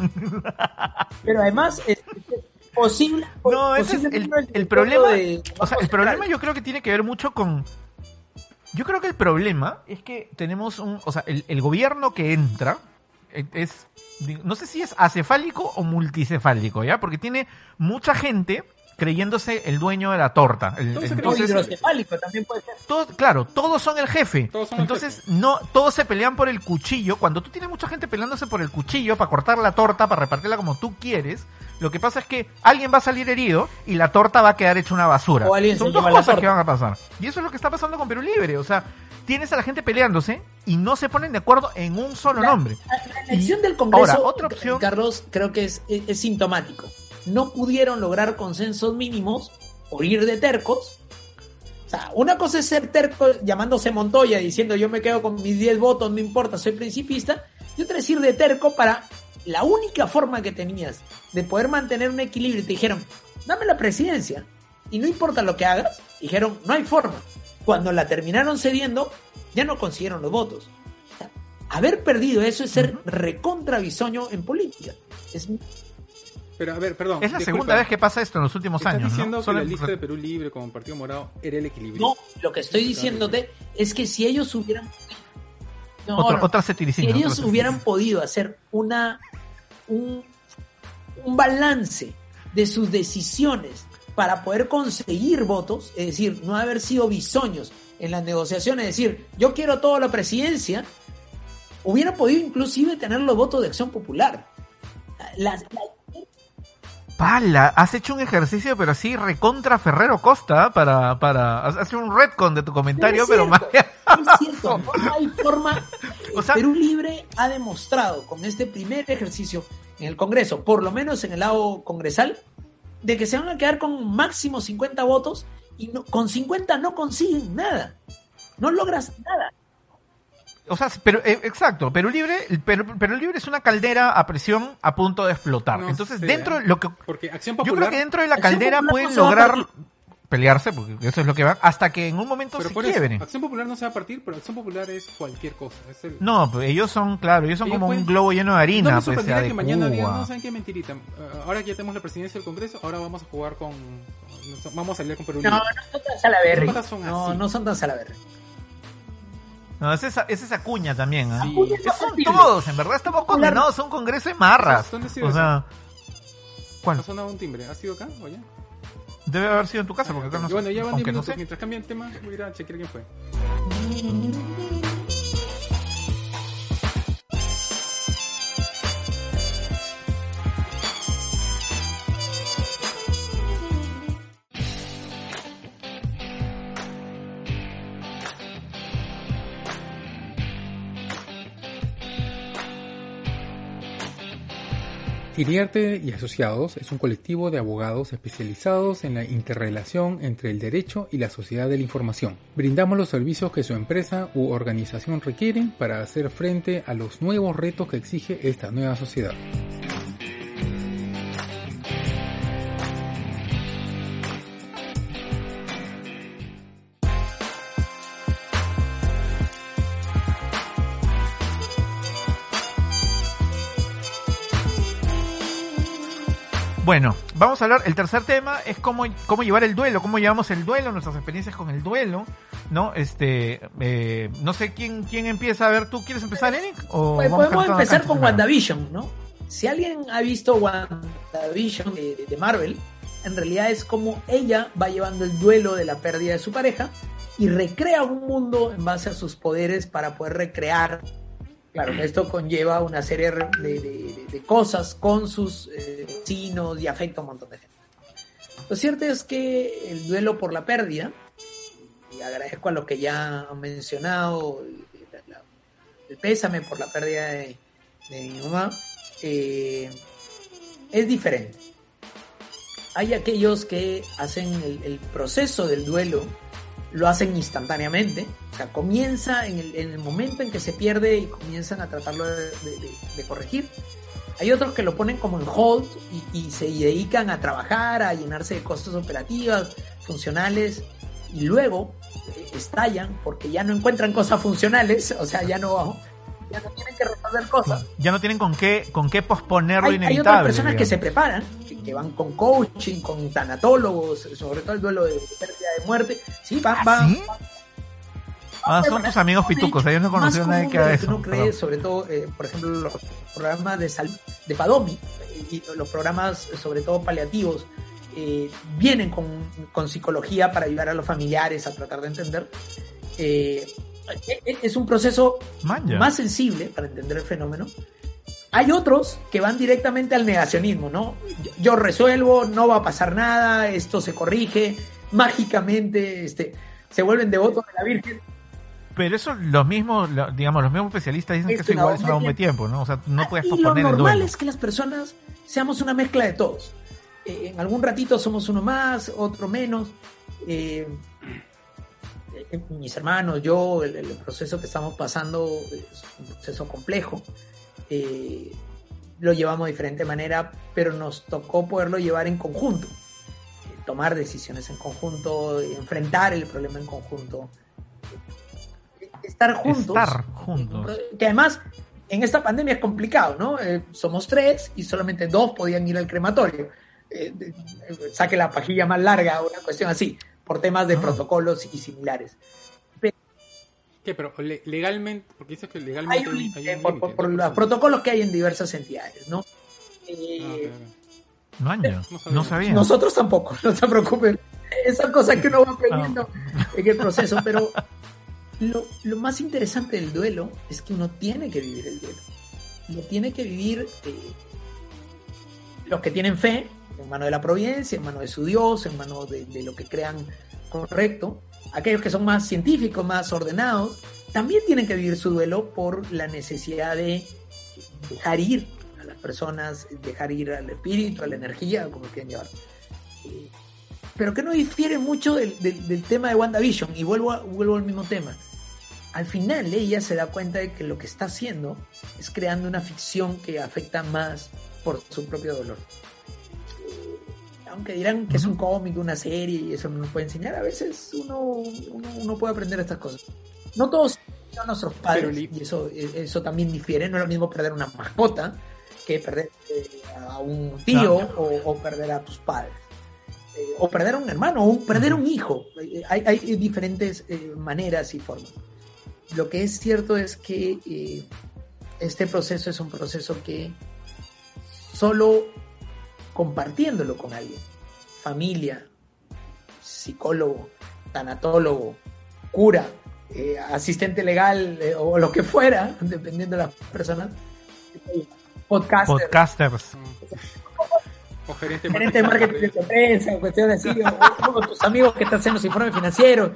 Pero además... posible. No, ese es el problema. O sea, el problema yo creo que tiene que ver mucho con. Yo creo que el problema es que tenemos el gobierno que entra es, no sé si es acefálico o multicefálico, ¿ya? Porque tiene mucha gente creyéndose el dueño de la torta. Entonces, hidrocefálico también puede ser. Todos son el jefe. Entonces, no, todos se pelean por el cuchillo. Cuando tú tienes mucha gente peleándose por el cuchillo para cortar la torta, para repartirla como tú quieres, lo que pasa es que alguien va a salir herido y la torta va a quedar hecha una basura. O alguien son se dos lleva cosas la que van a pasar. Y eso es lo que está pasando con Perú Libre. O sea, tienes a la gente peleándose y no se ponen de acuerdo en un solo nombre. La elección del Congreso, ahora, otra opción, Carlos, creo que es sintomático. No pudieron lograr consensos mínimos por ir de tercos. O sea, una cosa es ser terco llamándose Montoya, diciendo yo me quedo con mis 10 votos, no importa, soy principista, y otra es ir de terco para la única forma que tenías de poder mantener un equilibrio. Y te dijeron, dame la presidencia, y no importa lo que hagas, dijeron, no hay forma. Cuando la terminaron cediendo, ya no consiguieron los votos. O sea, haber perdido eso es ser recontra bisoño en política. Pero a ver, perdón. Es la segunda vez que pasa esto en los últimos años. ¿Estás diciendo ¿no? que la lista de Perú Libre como Partido Morado era el equilibrio? No, lo que estoy diciéndote es que si ellos hubieran... Otra si ellos hubieran podido hacer un balance de sus decisiones para poder conseguir votos, es decir, no haber sido bisoños en las negociaciones, es decir, yo quiero toda la presidencia, hubieran podido inclusive tener los votos de Acción Popular. Pala, has hecho un ejercicio pero así recontra Ferrero Costa para has hecho un retcon de tu comentario, pero más es cierto, no hay forma. O sea, Perú Libre ha demostrado con este primer ejercicio en el Congreso, por lo menos en el lado congresal, de que se van a quedar con máximo 50 votos y con 50 no consiguen nada, no logras nada. O sea, pero exacto, Perú Libre es una caldera a presión a punto de explotar. No Entonces, sé, dentro de lo que porque Acción Popular, yo creo que dentro de la caldera pueden no lograr pelearse, porque eso es lo que van, hasta que en un momento se quiebren. Acción Popular no se va a partir, pero Acción Popular es cualquier cosa. No, pues ellos son como un globo lleno de harina, no me pues, de que mañana Cuba. digan, no saben qué mentirita. Ahora que ya tenemos la presidencia del Congreso, ahora vamos a jugar vamos a salir con Perú Libre. No son tan salaberry. No son tan salaberry. No, es esa cuña también, ¿eh? Sí. Son todos, en verdad estamos condenados a un congreso de marras. ¿Dónde ha sido o sea, ¿cuál? Ha sonado un timbre. ¿Ha sido acá o allá? Debe haber sido en tu casa, porque acá no sé. Bueno, ya van 10 minutos. No sé. Mientras cambia el tema, voy a ir a chequear quién fue. Iriarte y Asociados es un colectivo de abogados especializados en la interrelación entre el derecho y la sociedad de la información. Brindamos los servicios que su empresa u organización requieren para hacer frente a los nuevos retos que exige esta nueva sociedad. Bueno, vamos a hablar, el tercer tema es cómo llevar el duelo, cómo llevamos el duelo, nuestras experiencias con el duelo, ¿no? No sé quién empieza. A ver, ¿tú quieres empezar, Eric? Podemos empezar con WandaVision, ¿no? Si alguien ha visto WandaVision de Marvel, en realidad es como ella va llevando el duelo de la pérdida de su pareja y recrea un mundo en base a sus poderes para poder recrear. Claro, esto conlleva una serie de cosas con sus vecinos y afecta a un montón de gente. Lo cierto es que el duelo por la pérdida, y agradezco a los que ya han mencionado el pésame por la pérdida de mi mamá, es diferente. Hay aquellos que hacen el proceso del duelo, lo hacen instantáneamente, o sea, comienza en el momento en que se pierde y comienzan a tratarlo de corregir. Hay otros que lo ponen como en hold y se dedican a trabajar, a llenarse de cosas operativas, funcionales, y luego estallan porque ya no encuentran cosas funcionales, o sea, ya no tienen que resolver cosas. Ya no tienen con qué posponer lo inevitable. Hay otras personas que se preparan, que van con coaching, con tanatólogos, sobre todo el duelo de pérdida de muerte. Sí, ¿Sí? Son tus amigos pitucos, ellos no conocieron a nadie que haga eso. No crees, sobre todo, por ejemplo, los programas de salud de Padomi y los programas, sobre todo paliativos, vienen con psicología para ayudar a los familiares a tratar de entender. Es un proceso más sensible para entender el fenómeno. Hay otros que van directamente al negacionismo, ¿no? Yo resuelvo, no va a pasar nada, esto se corrige, mágicamente se vuelven devotos de la Virgen. Pero eso los mismos especialistas dicen que eso igual es una bomba de tiempo, ¿no? O sea, no puedes posponer el duelo. Lo normal es que las personas seamos una mezcla de todos. En algún ratito somos uno más, otro menos. Mis hermanos, yo, el proceso que estamos pasando es un proceso complejo. Lo llevamos de diferente manera, pero nos tocó poderlo llevar en conjunto. Tomar decisiones en conjunto, enfrentar el problema en conjunto. Estar juntos. Que además, en esta pandemia es complicado, ¿no? Somos 3 y solamente 2 podían ir al crematorio. Saque la pajilla más larga, una cuestión así, por temas de protocolos y similares. ¿Qué? Pero legalmente, porque dices que legalmente hay un por los protocolos que hay en diversas entidades, ¿no? No sabía. Nosotros tampoco, no se preocupen. Esas cosas que uno va aprendiendo en el proceso, pero lo más interesante del duelo es que uno tiene que vivir el duelo. Lo tiene que vivir los que tienen fe, en mano de la providencia, en mano de su Dios, en mano de lo que crean correcto. Aquellos que son más científicos, más ordenados, también tienen que vivir su duelo por la necesidad de dejar ir a las personas, dejar ir al espíritu, a la energía, como quieran llevar. Pero que no difiere mucho del tema de WandaVision, y vuelvo al mismo tema. Al final ella se da cuenta de que lo que está haciendo es creando una ficción que afecta más por su propio dolor. Aunque dirán que es un cómic, una serie, y eso no nos puede enseñar, a veces uno puede aprender estas cosas. No todos son nuestros padres, y eso también difiere. No es lo mismo perder una mascota que perder a un tío o perder a tus padres. O perder a un hermano, o perder a un hijo. Hay diferentes maneras y formas. Lo que es cierto es que este proceso es un proceso que solo compartiéndolo con alguien, familia, psicólogo, tanatólogo, cura, asistente legal o lo que fuera, dependiendo de las personas, podcasters. O gerente de marketing de tu empresa, cuestiones así, o tus amigos que están haciendo los informes financieros.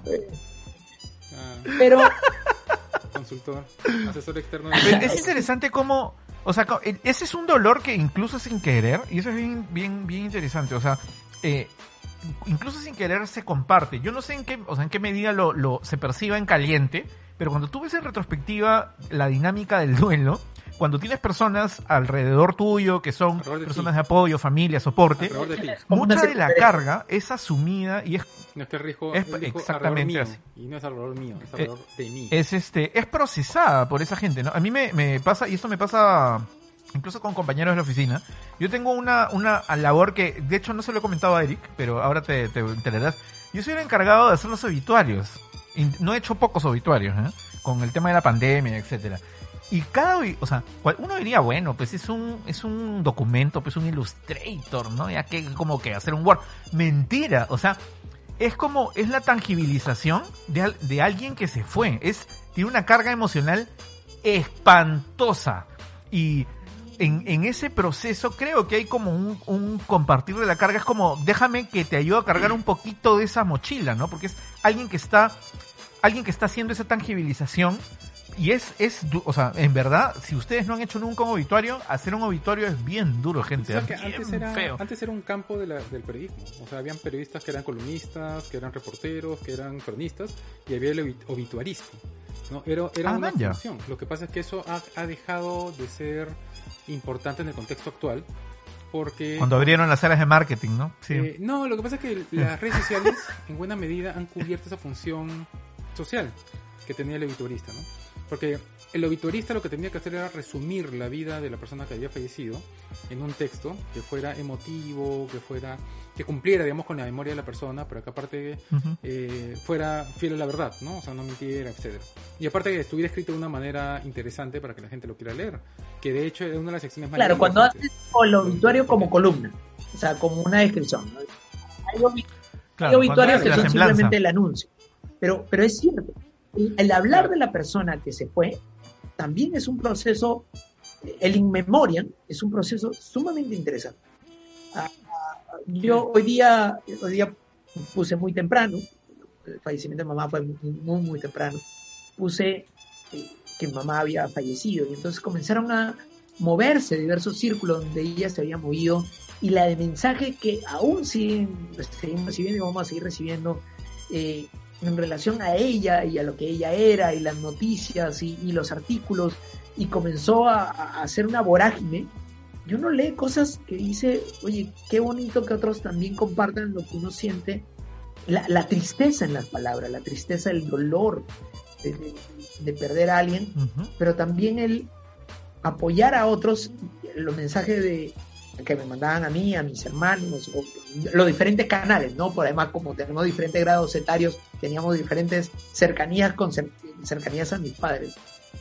Pero consultor, asesor externo. Es interesante cómo, o sea, ese es un dolor que incluso sin querer, y eso es bien interesante, o sea, incluso sin querer se comparte. Yo no sé en qué medida lo se perciba en caliente, pero cuando tú ves en retrospectiva la dinámica del duelo, cuando tienes personas alrededor tuyo que son personas de apoyo, familia, soporte, mucha de la carga es asumida y es exactamente así. Y no es alrededor mío, es alrededor de mí. Es procesada por esa gente, ¿no? A mí me pasa, y esto me pasa incluso con compañeros de la oficina. Yo tengo una labor que, de hecho, no se lo he comentado a Eric, pero ahora te enterarás. Yo soy el encargado de hacer los obituarios. Y no he hecho pocos obituarios, con el tema de la pandemia, etcétera. Y uno diría, bueno, pues es un documento, pues un Illustrator, ¿no? Ya que como que hacer un Word. Mentira, o sea, es la tangibilización de alguien que se fue. Tiene una carga emocional espantosa. Y en ese proceso creo que hay como un compartir de la carga. Es como, déjame que te ayude a cargar un poquito de esa mochila, ¿no? Porque es alguien que está haciendo esa tangibilización. Y o sea, en verdad, si ustedes no han hecho nunca un obituario, hacer un obituario es bien duro, gente. O sea, que antes era un campo del periodismo. O sea, habían periodistas que eran columnistas, que eran reporteros, que eran cronistas, y había el obituarista, ¿no? Era una función. Lo que pasa es que eso ha dejado de ser importante en el contexto actual, porque cuando abrieron las áreas de marketing, ¿no? Sí. No, lo que pasa es que las redes sociales, en buena medida, han cubierto esa función social que tenía el obituarista, ¿no? Porque el obituarista lo que tenía que hacer era resumir la vida de la persona que había fallecido en un texto que fuera emotivo, que cumpliera, digamos, con la memoria de la persona, pero que aparte fuera fiel a la verdad, ¿no? O sea, no mintiera, etcétera. Y aparte que estuviera escrito de una manera interesante para que la gente lo quiera leer, que de hecho es una de las secciones más... Claro, cuando haces el obituario como columna, o sea, como una descripción, ¿no? Hay obituarios que son simplemente el anuncio, pero es cierto. El hablar de la persona que se fue también es un proceso, el in memoriam es un proceso sumamente interesante. Yo hoy día puse muy temprano, el fallecimiento de mamá fue muy, muy temprano, expuse que mamá había fallecido, y entonces comenzaron a moverse diversos círculos donde ella se había movido, y la de mensaje que aún seguimos recibiendo y vamos a seguir recibiendo en relación a ella y a lo que ella era, y las noticias y los artículos, y comenzó a hacer una vorágine. Y uno lee cosas que dice, oye, qué bonito que otros también compartan lo que uno siente, la tristeza en las palabras, la tristeza, el dolor de perder a alguien, pero también el apoyar a otros, los mensajes que me mandaban a mí, a mis hermanos, los diferentes canales, ¿no? Por además, como tenemos diferentes grados etarios, teníamos diferentes cercanías cercanías a mis padres.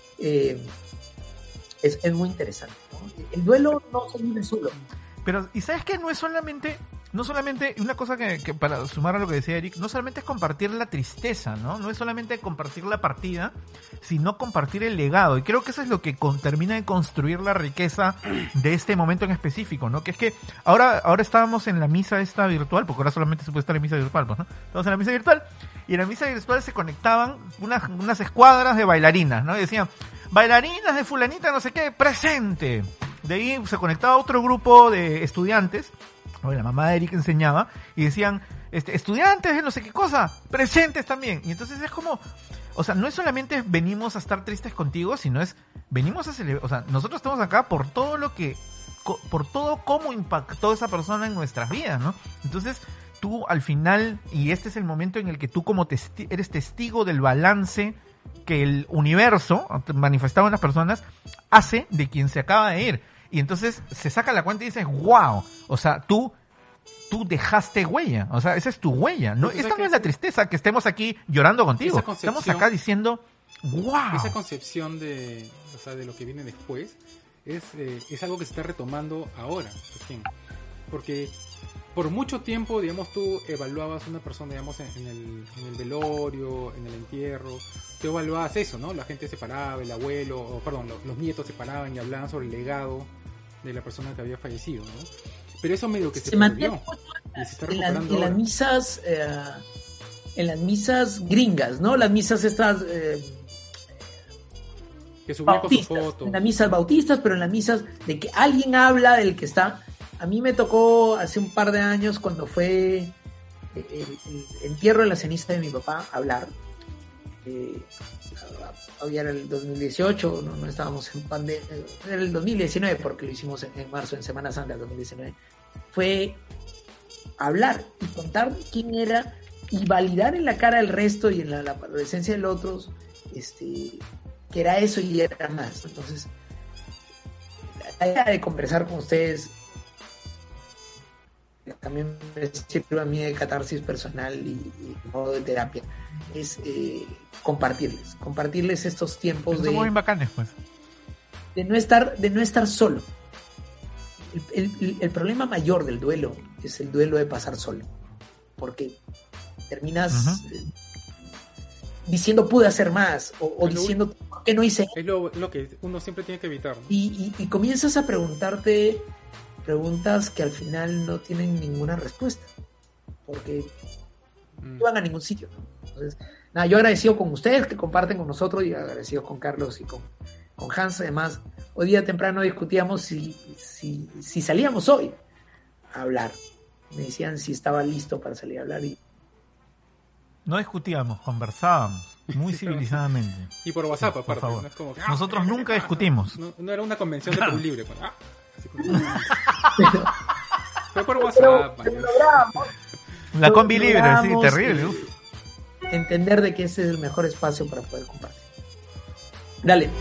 Es muy interesante, ¿no? El duelo no se vive solo. Pero, ¿y sabes qué? No solamente una cosa que para sumar a lo que decía Eric, no solamente es compartir la tristeza, ¿no? No es solamente compartir la partida, sino compartir el legado. Y creo que eso es lo que termina de construir la riqueza de este momento en específico, ¿no? Que es que ahora estábamos en la misa esta virtual, porque ahora solamente se puede estar en misa virtual, pues, ¿no? Estamos en la misa virtual, y en la misa virtual se conectaban unas escuadras de bailarinas, ¿no? Y decían, bailarinas de fulanita no sé qué, presente. De ahí se conectaba otro grupo de estudiantes, la mamá de Eric enseñaba, y decían, estudiantes de no sé qué cosa, presentes también. Y entonces es como, o sea, no es solamente venimos a estar tristes contigo, sino venimos a celebrar, o sea, nosotros estamos acá por todo cómo impactó esa persona en nuestras vidas, ¿no? Entonces, tú al final, y este es el momento en el que tú como eres testigo del balance que el universo, manifestado en las personas, hace de quien se acaba de ir. Y entonces se saca la cuenta y dices, wow, o sea, tú dejaste huella, o sea, esa es tu huella. No, esta no es la tristeza que estemos aquí llorando contigo. Estamos acá diciendo, wow. Esa concepción de lo que viene después es algo que se está retomando ahora, recién. Porque por mucho tiempo, digamos, tú evaluabas a una persona, digamos, en el velorio, en el entierro, tú evaluabas eso, ¿no? La gente se paraba, los nietos se paraban y hablaban sobre el legado de la persona que había fallecido, ¿no? Pero eso medio que se perdió y se está recuperando en las misas gringas, ¿no? Las misas estas que subían con su foto. En las misas bautistas, pero en las misas de que alguien habla del que está. A mí me tocó hace un par de años, cuando fue el entierro de la ceniza de mi papá, hablar. Había era el 2018, no estábamos en pandemia, era el 2019 porque lo hicimos en marzo, en Semana Santa del 2019. Fue hablar y contar quién era y validar en la cara del resto y en la presencia del otro, que era eso y era más. Entonces, la idea de conversar con ustedes también me sirve a mí de catarsis personal y modo de terapia, es compartirles estos tiempos de muy bacanes, pues. de no estar solo. El problema mayor del duelo es el duelo de pasar solo, porque terminas diciendo pude hacer más o diciendo ¿por qué no hice? Es lo que uno siempre tiene que evitar, ¿no? Y comienzas a preguntarte preguntas que al final no tienen ninguna respuesta, porque no van a ningún sitio, ¿no? Entonces, nada, yo agradecido con ustedes que comparten con nosotros y agradecido con Carlos y con Hans. Además, hoy día temprano discutíamos si salíamos hoy a hablar. Me decían si estaba listo para salir a hablar y no discutíamos, conversábamos muy civilizadamente. Y por WhatsApp, sí, aparte. Por favor. No es como que, nosotros nunca discutimos. No era una convención de Perú Libre. Fue por WhatsApp. La combi libre, sí, terrible. Entender de que ese es el mejor espacio para poder compartir. Dale.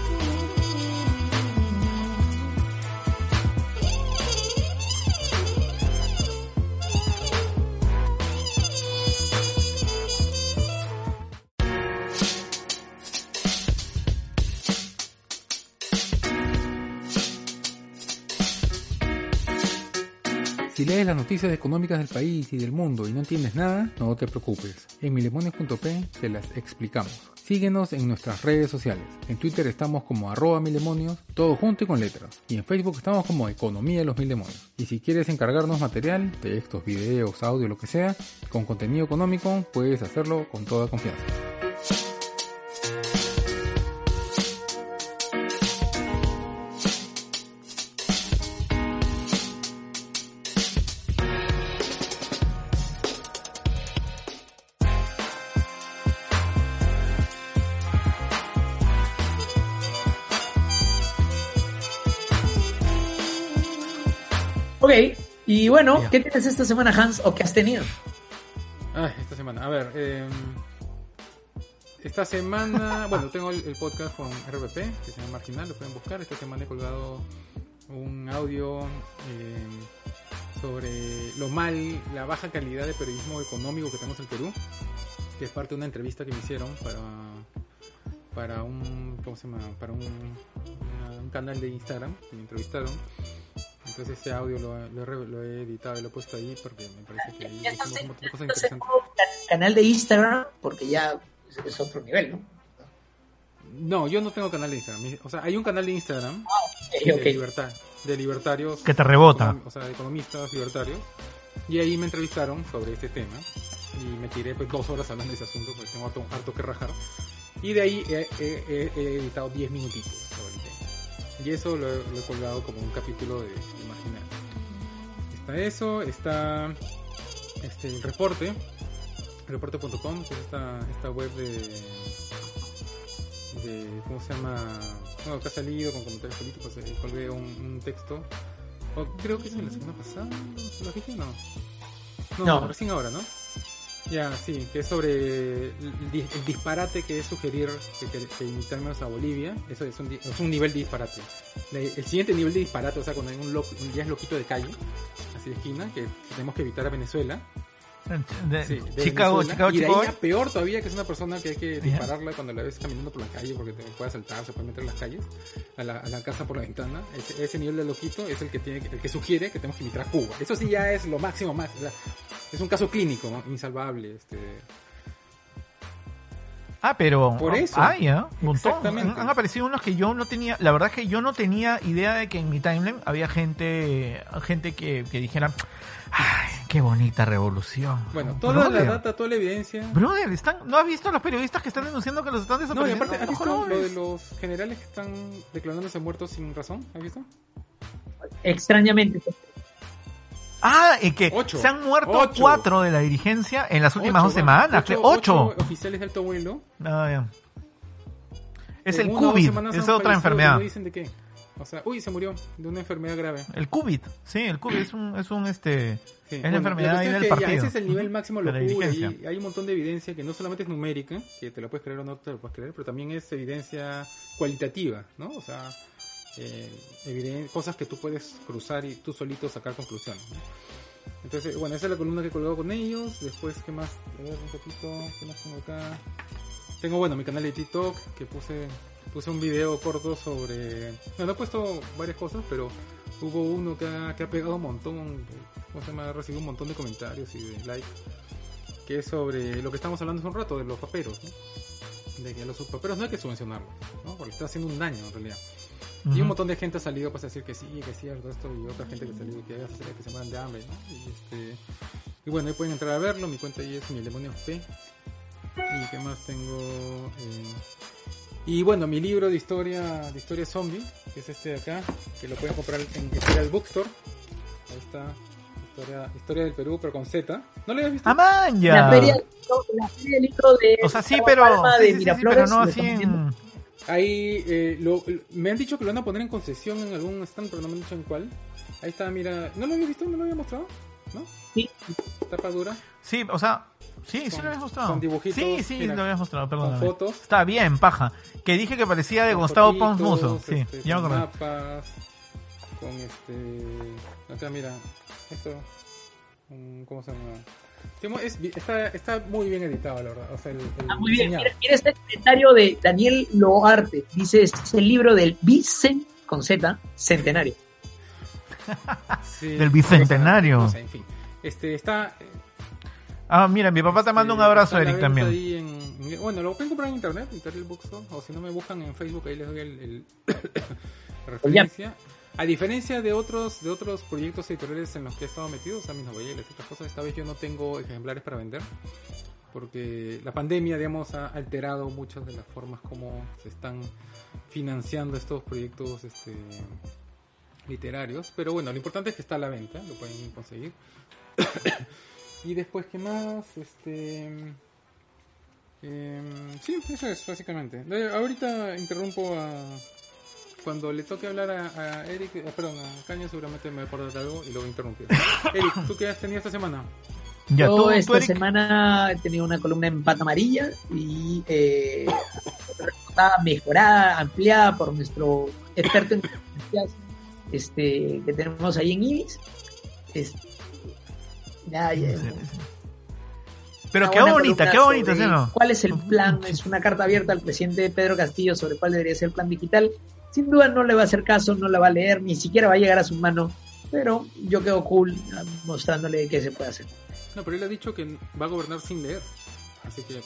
Si lees las noticias económicas del país y del mundo y no entiendes nada, no te preocupes. En milemonios.p te las explicamos. Síguenos en nuestras redes sociales. En Twitter estamos como @milemonios, todo junto y con letras. Y en Facebook estamos como Economía de los Mil Demonios. Y si quieres encargarnos material, textos, videos, audio, lo que sea, con contenido económico, puedes hacerlo con toda confianza. Ok, y bueno, Ya. ¿qué tienes esta semana, Hans, o qué has tenido? Esta semana. A ver, esta semana, bueno, tengo el podcast con RBP, que se llama Marginal, lo pueden buscar. Esta semana he colgado un audio sobre la baja calidad de periodismo económico que tenemos en Perú, que es parte de una entrevista que me hicieron para un, ¿cómo se llama? Para un canal de Instagram, que me entrevistaron. Entonces este audio lo he editado y lo he puesto ahí porque me parece que ahí hicimos un montón de cosas interesantes. Canal de Instagram, porque ya es otro nivel, ¿no? No, yo no tengo canal de Instagram. O sea, hay un canal de Instagram Ok. de libertarios. Que te rebota. O sea, de economistas libertarios. Y ahí me entrevistaron sobre este tema. Y me tiré pues 2 horas hablando de ese asunto porque tengo harto que rajar. Y de ahí he editado 10 minutitos sobre el tema. Y eso lo he colgado como un capítulo de Marginal. Está eso, está el reporte. Reporte.com, que es esta web de ¿cómo se llama? Bueno, que ha salido con comentarios políticos, colgué un texto. Creo que es de la semana pasada. ¿Lo dije? No, recién ahora, ¿no? Ya, sí, que es sobre el disparate que es sugerir que imitarnos a Bolivia. Eso es un nivel de disparate. El siguiente nivel de disparate, o sea, cuando hay un ya es loquito de calle, así de esquina, que tenemos que evitar a Venezuela. De Chicago, y de ahí ya peor todavía, que es una persona que hay que dispararla cuando la ves caminando por la calle porque te puede asaltar, se puede meter en las calles, a la casa por la ventana. Ese nivel de loquito es el que sugiere que tenemos que imitar a Cuba. Eso sí ya es lo máximo más. O sea, es un caso clínico, ¿no? Insalvable. Pero por eso. Un montón. Exactamente. Han aparecido unos que yo no tenía, la verdad es que yo no tenía idea de que en mi timeline había gente que dijera, ay, qué bonita revolución. Bueno, toda la data, toda la evidencia. Brother, ¿no has visto a los periodistas que están denunciando que los están No, y desapareciendo? aparte, ¿has visto lo de los generales que están declarándose muertos sin razón? ¿Has visto? Extrañamente. Y que 8. se han muerto 4 de la dirigencia en las últimas 2 semanas. 8 oficiales de alto vuelo. Es el COVID, es otra enfermedad. No dicen de qué. O sea, se murió de una enfermedad grave. El COVID, sí, el COVID es Sí. la enfermedad ahí del partido. Ese es el nivel máximo de locura. Y hay un montón de evidencia que no solamente es numérica, que te la puedes creer o no te la puedes creer, pero también es evidencia cualitativa, ¿no? O sea, cosas que tú puedes cruzar y tú solito sacar conclusiones, ¿no? Entonces, bueno, esa es la columna que he colgado con ellos. Después, ¿qué más? A ver, un poquito, ¿qué más tengo acá? Tengo, bueno, mi canal de TikTok, que puse un video corto sobre... No he puesto varias cosas, pero hubo uno que ha pegado un montón, ¿cómo se llama? Ha recibido un montón de comentarios y de likes, que es sobre lo que estamos hablando hace un rato, de los paperos, ¿no? De que los paperos no hay que subvencionarlos, ¿no? Porque está haciendo un daño en realidad. Y un montón de gente ha salido para decir que sí, que es cierto esto, y otra gente que ha salido que se mueran de hambre, ¿no? Y bueno, ahí pueden entrar a verlo, mi cuenta ahí es MielDemoniosP. ¿Y qué más tengo? Y bueno, mi libro de historia zombie, que es este de acá, que lo pueden comprar en Imperial Bookstore. Ahí está, historia del Perú, pero con Z. ¿No lo habías visto? ¡Amaya! La feria del libro de... O sea, sí, pero pero no así en... Ahí me han dicho que lo van a poner en concesión en algún stand, pero no me han dicho en cuál. Ahí está, mira. ¿No lo habías visto? ¿No lo había mostrado? ¿No? Sí. Tapa dura. Sí, o sea, sí lo habías mostrado. Con dibujitos. Sí, mira, lo habías mostrado, perdón. Con fotos. Está bien, paja. Que dije que parecía de Con Gustavo fotitos, Pons Muso. Sí, ya me con acordé. mapas. Con acá, mira. Esto. ¿Cómo se llama? Está muy bien editado, la verdad. O sea, muy bien. Mira este comentario de Daniel Loarte. Dice, este es el libro del con Z, centenario. Sí, del bicentenario. No sé, en fin. Está... mira, mi papá te manda un abrazo, Eric, también. Bueno, lo pueden comprar en internet, Imperial Bookstore, o si no me buscan en Facebook, ahí les doy la referencia. A diferencia de otros proyectos editoriales en los que he estado metido, o sea, mis novelas y otras cosas, esta vez yo no tengo ejemplares para vender, porque la pandemia, digamos, ha alterado muchas de las formas como se están financiando estos proyectos literarios, pero bueno, lo importante es que está a la venta, lo pueden conseguir. Y después, ¿qué más? Sí, eso es básicamente. Ahorita interrumpo cuando le toque hablar a Eric, a Caño, seguramente me voy a acordar de algo y lo voy a interrumpir. Eric, ¿tú qué has tenido esta semana? Yo esta semana he tenido una columna en Pata Amarilla y mejorada, ampliada por nuestro experto en noticias que tenemos ahí en Ibis. Pero qué bonita, ¿sí o no? ¿Cuál es el plan? Es una carta abierta al presidente Pedro Castillo sobre cuál debería ser el plan digital. Sin duda no le va a hacer caso, no la va a leer, ni siquiera va a llegar a su mano, pero yo quedo cool mostrándole qué se puede hacer. No, pero él ha dicho que va a gobernar sin leer, así que...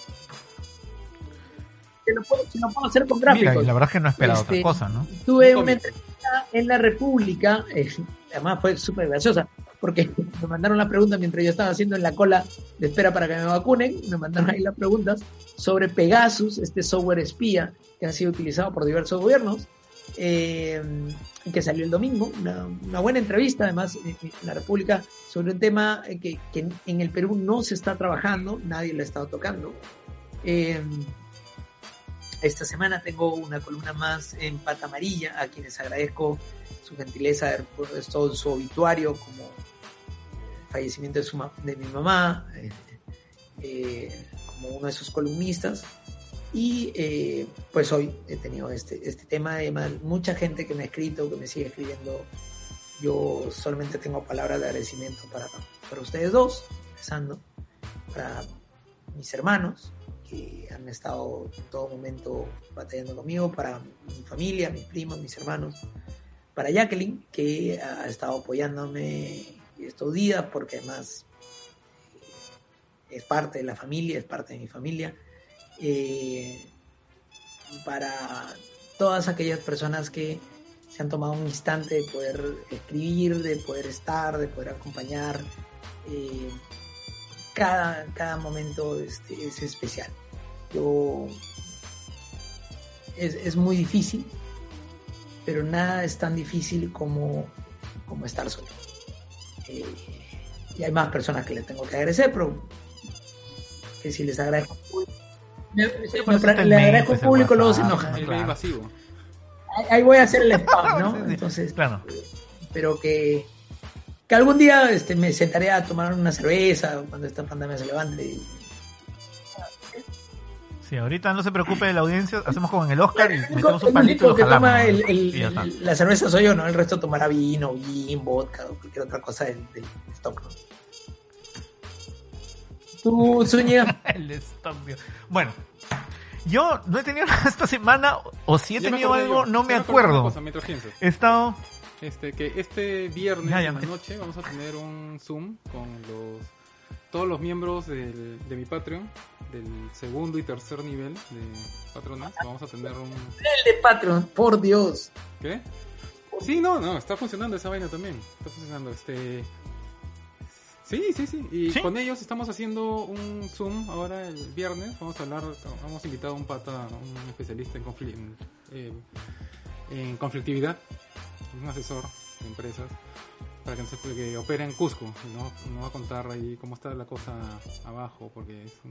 Si lo puedo hacer con gráficos. Mira, la verdad es que no he esperado otra cosa, ¿no? Tuve una entrevista en La República, además fue súper graciosa, porque me mandaron la pregunta mientras yo estaba haciendo en la cola de espera para que me vacunen, me mandaron ahí las preguntas sobre Pegasus, este software espía que ha sido utilizado por diversos gobiernos, que salió el domingo, una buena entrevista además en La República sobre un tema que en el Perú no se está trabajando, nadie lo ha estado tocando. Esta semana tengo una columna más en Pata Amarilla, a quienes agradezco su gentileza de haber puesto su obituario como fallecimiento de mi mamá, como uno de sus columnistas. Y pues hoy he tenido este tema de mucha gente que me ha escrito, que me sigue escribiendo. Yo solamente tengo palabras de agradecimiento para ustedes dos, empezando, para mis hermanos, que han estado en todo momento batallando conmigo, para mi familia, mis primos, mis hermanos, para Jacqueline, que ha estado apoyándome estos días, porque además es parte de la familia, es parte de mi familia, para todas aquellas personas que se han tomado un instante de poder escribir, de poder estar, de poder acompañar. Cada momento es especial. Es muy difícil, pero nada es tan difícil como estar solo. Y hay más personas que le tengo que agradecer, pero que si les agradezco le agradezco al público, luego se enojan. Ahí voy a hacer el spam, ¿no? Entonces, claro. Pero que algún día me sentaré a tomar una cerveza cuando esta pandemia se levante. Sí, ahorita no se preocupe de la audiencia, hacemos como en el Oscar y metemos un palito y lo jalamos. El que toma la cerveza soy yo, ¿no? El resto tomará vino, gin, vodka o cualquier otra cosa del stock, ¿no? ¿Tú, Zúñiga? El stock, bueno, yo no he tenido nada esta semana, o si he tenido algo, no me acuerdo. He estado... que este viernes en la noche vamos a tener un Zoom con todos los miembros de mi Patreon, del segundo y tercer nivel de patronas. Vamos a tener un... El de Patreon, por Dios. ¿Qué? Sí, no, está funcionando esa vaina también. Está funcionando, Sí. Y ¿sí? Con ellos estamos haciendo un Zoom ahora el viernes. Hemos invitado a un especialista en conflictividad, un asesor de empresas, para que opere en Cusco. No va a contar ahí cómo está la cosa abajo, porque es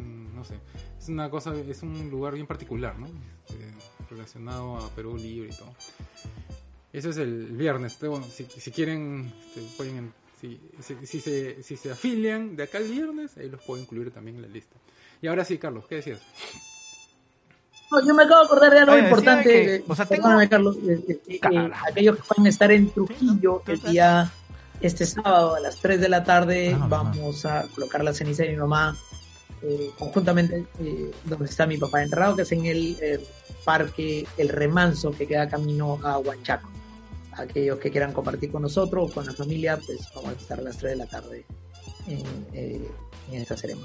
un lugar bien particular, ¿no? Relacionado a Perú Libre y todo. Eso es el viernes. Bueno, si quieren, pueden... Si se afilian de acá el viernes, ahí los puedo incluir también en la lista. Y ahora sí, Carlos, ¿qué decías? No, yo me acabo de acordar de algo importante. Perdóname, Carlos. Aquellos que pueden estar en Trujillo el día sábado a las 3 de la tarde, vamos a colocar la ceniza de mi mamá conjuntamente donde está mi papá enterrado, que es en el parque El Remanso, que queda camino a Huanchaco. Aquellos que quieran compartir con nosotros o con la familia, pues vamos a estar a las 3 de la tarde en esta ceremonia.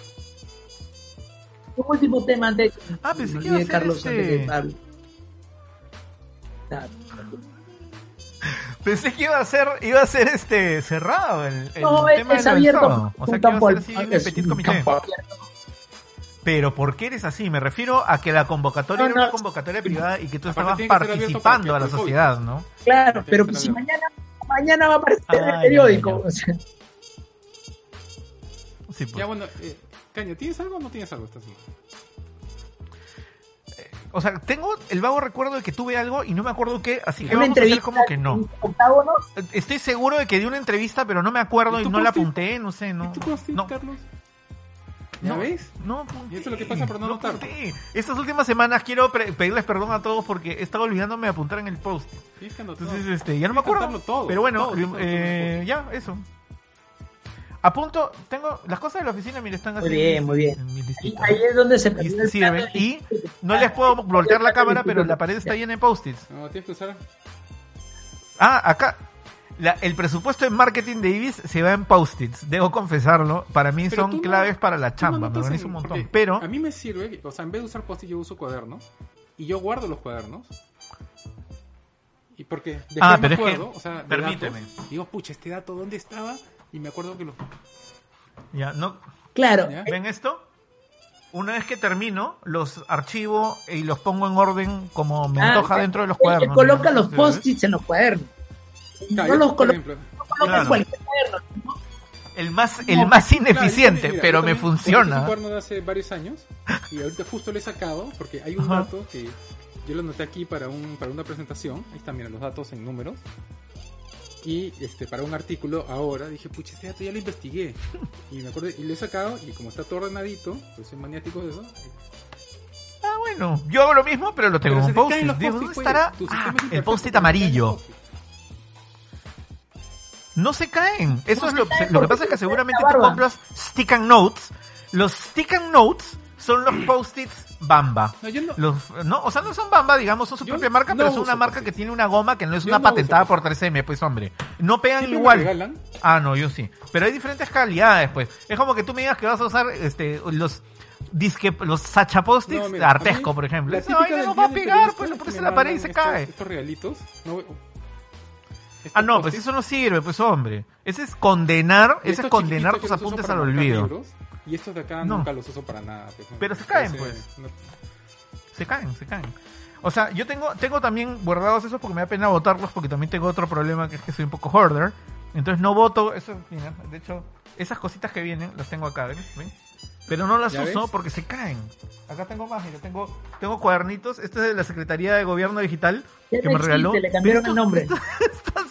Un último tema antes pensé que iba a ser Carlos, antes que Pablo. Pensé que iba a ser cerrado el tema es abierto. O sea, que iba a ser así en el petit comité. Pero ¿por qué eres así? Me refiero a que la convocatoria era una convocatoria privada y que tú estabas participando a la sociedad, ¿no? Claro, pero si mañana va a aparecer en el periódico. O sea. Sí, pues. Ya bueno, Caño, ¿tienes algo o no tienes algo esta semana? O sea, tengo el vago recuerdo de que tuve algo y no me acuerdo qué, así que Una vamos a hacer entrevista como que no. en Octágonos. Estoy seguro de que di una entrevista, pero no me acuerdo ¿Y y tú no la post-it? apunté, no sé, no. ¿Y tú post-it, No, Carlos? ¿Ya no, ves? no Y eso es lo que pasa por no anotar. apunté. Estas últimas semanas quiero pedirles perdón a todos porque he estado olvidándome de apuntar en el post. Tienes que anotar. Entonces, ya no me acuerdo. Anotarlo todo, Pero bueno, todo, todo, todo. ya, eso. Apunto, tengo las cosas de la oficina, mire, están así. Muy bien, muy bien. en mis Ahí, listitas. ahí es donde se Y perdió el sirven. plano. Y no les puedo voltear la cámara, pero la pared está llena de post-its. No, tienes que usar. Ah, acá. El presupuesto de marketing de Ibis se va en post-its, debo confesarlo. Para mí Pero son tú no- claves para la tú no chamba, me anotas organizo en- un montón. porque Pero, a mí me sirve, o sea, en vez de usar post-it yo uso cuadernos y yo guardo los cuadernos. Y porque después Ah, me pero es que- acuerdo, o sea, de permíteme. datos, digo, pucha, este dato ¿dónde estaba? Y me acuerdo que lo... ya, no, Claro, ¿Ya? ¿ven esto? Una vez que termino, los archivo y los pongo en orden como me antoja dentro de los él cuadernos. coloca ¿no? los ¿Sí? post-its en los cuadernos. Claro, No yo, los por coloca ejemplo, Claro. en cualquier cuaderno. ¿no? El más ineficiente, claro, yo también, mira, pero yo me también funciona. cogí ese cuaderno de hace varios años y ahorita justo lo he sacado porque hay un Ajá. dato que yo lo anoté aquí para una presentación. Ahí están, mira, los datos en números. Y para un artículo ahora dije, pucha, este dato ya lo investigué. Y me acuerdo, y lo he sacado y como está todo ordenadito, pues soy maniático de eso. Ah, bueno, yo hago lo mismo, pero lo tengo Pero en se un te caen post-it. los Digo, post-it, ¿dónde pues. estará? Tu sistema Ah, es el imperfecto, post-it pero te caen amarillo. los post-it. No se caen. Eso es lo que porque pasa es que te seguramente cae la tú barba. compras stick and notes. Los stick and notes son los post-its Bamba. No, yo no. No, o sea, no son Bamba, digamos, son su Yo propia marca, no pero es una uso marca post-its. que tiene una goma que no es Yo una no patentada uso por 3M, pues hombre. No pegan Siempre me igual. regalan. Ah, no, yo sí. Pero hay diferentes calidades, pues. Es como que tú me digas que vas a usar los Sacha Post-its No, de mira, Artesco, a mí, por ejemplo. la Esa típica vaina del no día va a del pegar, periodista pues lo es pones que en me la pared y mandan se cae. Estos regalitos. No, Ah, no, pues eso no sirve, pues hombre. Ese es condenar, Y ese es estos condenar chiquititos tus yo los uso apuntes para al marcar olvido. libros, y estos de acá No. nunca los uso para nada. Pues, ¿no? Pero se caen, Entonces, pues. no- Se caen. O sea, yo tengo también guardados esos porque me da pena botarlos porque también tengo otro problema que es que soy un poco hoarder. Entonces no boto eso, mira, de hecho, esas cositas que vienen las tengo acá, ¿ven? Pero no las ¿Ya uso ves? porque se caen. Acá tengo más, mira, tengo cuadernitos. Este es de la Secretaría de Gobierno Digital Ya que no me regaló. existe, le cambiaron Pero el nombre. estas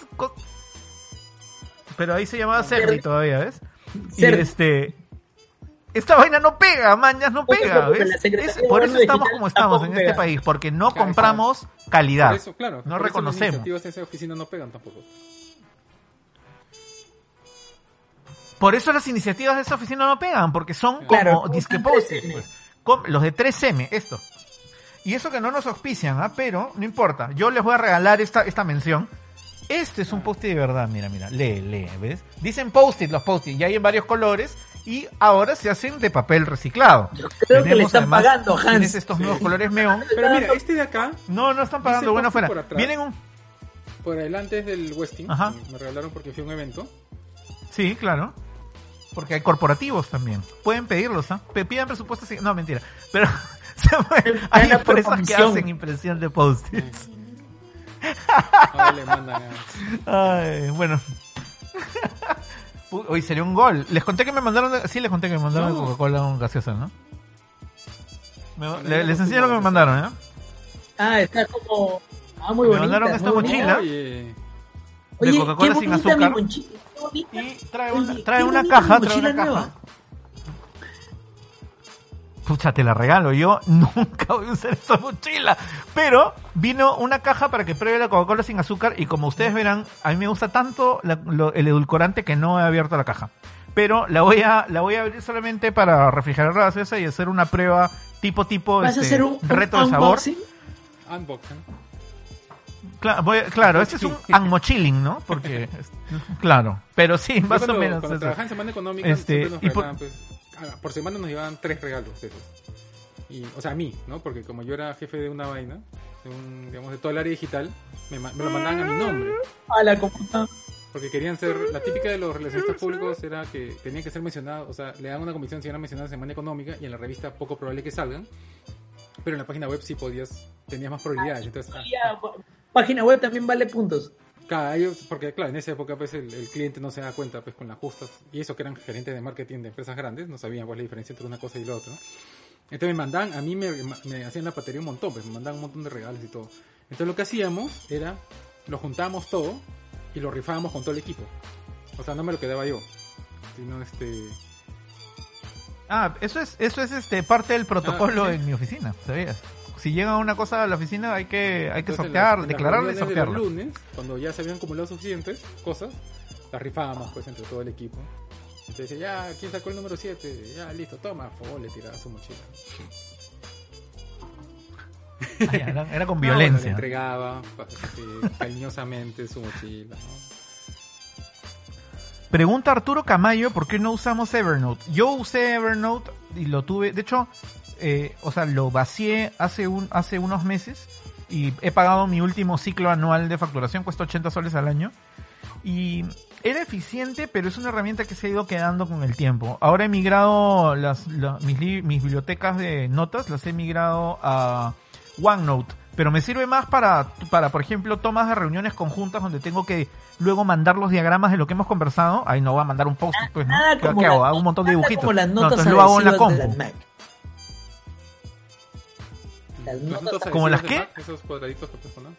pero ahí se llamaba Cerdi todavía, ¿ves? Y Cerdi. esta vaina no pega, mañas, no No te pega, preocupes, ¿ves? la Secretaría de Por eso Gobierno estamos Digital como estamos en tampoco este pega. país, porque no Claro, compramos Por calidad. eso, claro. No por eso reconocemos. las iniciativas de esa oficina no pegan tampoco. Por eso las iniciativas de esa oficina no pegan, porque son Claro, como disque son post-its, 3M. pues. Los de 3M, esto. Y eso que no nos auspician, ¿ah? Pero no importa. Yo les voy a regalar esta mención. Este es un post-it de verdad, mira, lee, ¿ves? Dicen post-it los post-it, y hay en varios colores, y ahora se hacen de papel reciclado. Yo creo que le están además, pagando, Hans. tienes estos nuevos colores neón. Pero mira, este de acá, No están pagando, Dice bueno, post-it fuera. por atrás. Vienen un... por adelante es del Westin. Ajá. Me regalaron porque fui a un evento. Sí, claro. Porque hay corporativos también. Pueden pedirlos, ¿ah? Pidan presupuestos. No, mentira. Pero hay Gana por empresas que comisión. hacen impresión de post-its. Ahora le mandan Ay, bueno. Hoy sería un gol. Les conté que me mandaron... Sí, les conté que me mandaron No. Coca-Cola un gaseosa, ¿no? Bueno, Les ya enseño lo que me mandaron, ¿eh? Ah, está como... Ah, muy Me bonita. mandaron esta muy mochila. bonita. Oye, de Oye, Coca-Cola qué sin bonita azúcar. mi mochila, qué bonita. Y trae Oye, una qué caja, bonita trae mi una mochila caja. nueva. Pucha, te la regalo. Yo nunca voy a usar esta mochila. Pero vino una caja para que pruebe la Coca-Cola sin azúcar. Y como ustedes verán, a mí me gusta tanto el edulcorante que no he abierto la caja. Pero la voy a abrir solamente para refrigerar la gaseosa y hacer una prueba tipo ¿Vas a hacer un reto de sabor. unboxing? unboxing. Claro, este es un unmochilling, ¿no? Porque, claro. Pero sí, más Yo o menos cuando eso. trabajaba en Semana Económica, Este, siempre nos y por- regalaban, por semana nos llevaban 3 regalos de esos. Y, o sea, a mí, ¿no? Porque como yo era jefe de una vaina, digamos, de todo el área digital, me lo mandaban a mi nombre. A la computadora. Porque querían ser, la típica de los relacionistas públicos era que tenían que ser mencionados, o sea, le dan una comisión si eran mencionados en Semana Económica y en la revista poco probable que salgan, pero en la página web sí tenías más probabilidades. Entonces, Página web también vale puntos. porque claro, en esa época pues el cliente no se da cuenta pues con las justas, y eso que eran gerentes de marketing de empresas grandes, no sabían cuál es la diferencia entre una cosa y la otra. Entonces a mí me hacían la patería un montón, pues me mandaban un montón de regalos y todo. Entonces lo que hacíamos era, lo juntábamos todo y lo rifábamos con todo el equipo. O sea, no me lo quedaba yo, sino eso es parte del protocolo sí. en mi oficina, ¿sabías? Si llega una cosa a la oficina hay que Entonces, sortear, las declararla y reuniones de sortearla. los lunes, cuando ya se habían acumulado suficientes cosas, las rifábamos pues entre todo el equipo. Entonces decía, ya, ¿quién sacó el número 7? Ya, listo, toma, le tiraba su mochila. Era con No, violencia. le entregaba cariñosamente su mochila, ¿no? Pregunta Arturo Camayo, ¿por qué no usamos Evernote? Yo usé Evernote y lo tuve, de hecho, lo vacié hace unos meses y he pagado mi último ciclo anual de facturación, cuesta 80 soles al año. Y era eficiente, pero es una herramienta que se ha ido quedando con el tiempo. Ahora he migrado mis bibliotecas de notas, las he migrado a OneNote, pero me sirve más para por ejemplo, tomas de reuniones conjuntas donde tengo que luego mandar los diagramas de lo que hemos conversado. Ahí no va a mandar un post-it, pues, ¿no? ¿Qué hago? Hago un montón de dibujitos. Como las notas entonces lo hago en la compu. de las Mac. Las notas ¿Como las adhesivas qué? de Mac, esos cuadraditos que puedes poner.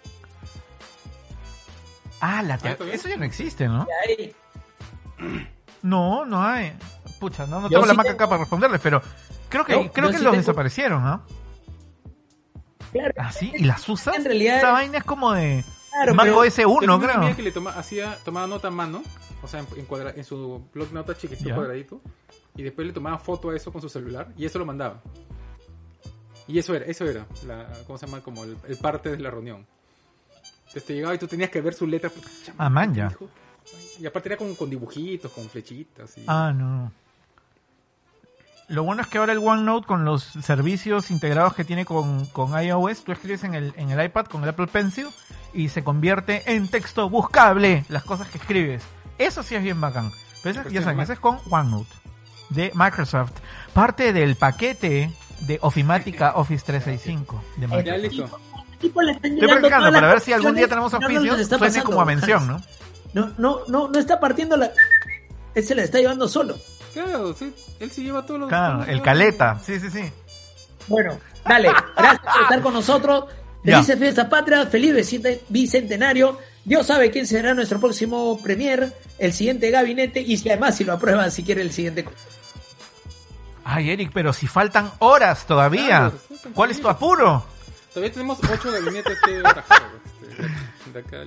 Eso ya no existe, ¿no? Ahí. No hay. Pucha, no Yo tengo la sí Mac tengo. acá para responderles, pero creo que Yo sí los tengo. desaparecieron, ¿no? Claro. ¿Ah, sí? ¿Y las usas? En realidad- Esa vaina es como de Claro, Mac pero- OS 1, Yo tengo una amiga creo. que le tomaba nota a mano, o sea, en su blog de notas chiquitito, Ya. cuadradito, y después le tomaba foto a eso con su celular y eso lo mandaba. Y eso era ¿cómo se llama? Como el parte de la reunión. Entonces te llegaba y tú tenías que ver su letra. Man, ya. Y aparte era con dibujitos, con flechitas. Y... No. Lo bueno es que ahora el OneNote, con los servicios integrados que tiene con iOS, tú escribes en el iPad con el Apple Pencil y se convierte en texto buscable las cosas que escribes. Eso sí es bien bacán. Pero ya saben, ese es con OneNote de Microsoft. Parte del paquete de Ofimática Office 365 de Ya, Microsoft. listo. Tipo le están Estoy llegando practicando todas para las ver si algún día tenemos notificaciones, no nos auspicios, está suene como a pasando, mención, Hans. ¿no? No está partiendo la... Él se la está llevando solo. Claro, sí, él se lleva todos los... Claro, el caleta. Sí. Bueno, dale, gracias por estar con nosotros. Ya. Felices fiestas patrias, feliz bicentenario. Dios sabe quién será nuestro próximo premier, el siguiente gabinete, y si además si lo aprueban, si quiere el siguiente. Ay, Eric, pero si faltan horas todavía. Claro, sí, ¿Cuál es tu apuro? Todavía tenemos 8 gabinetes que barajar. De acá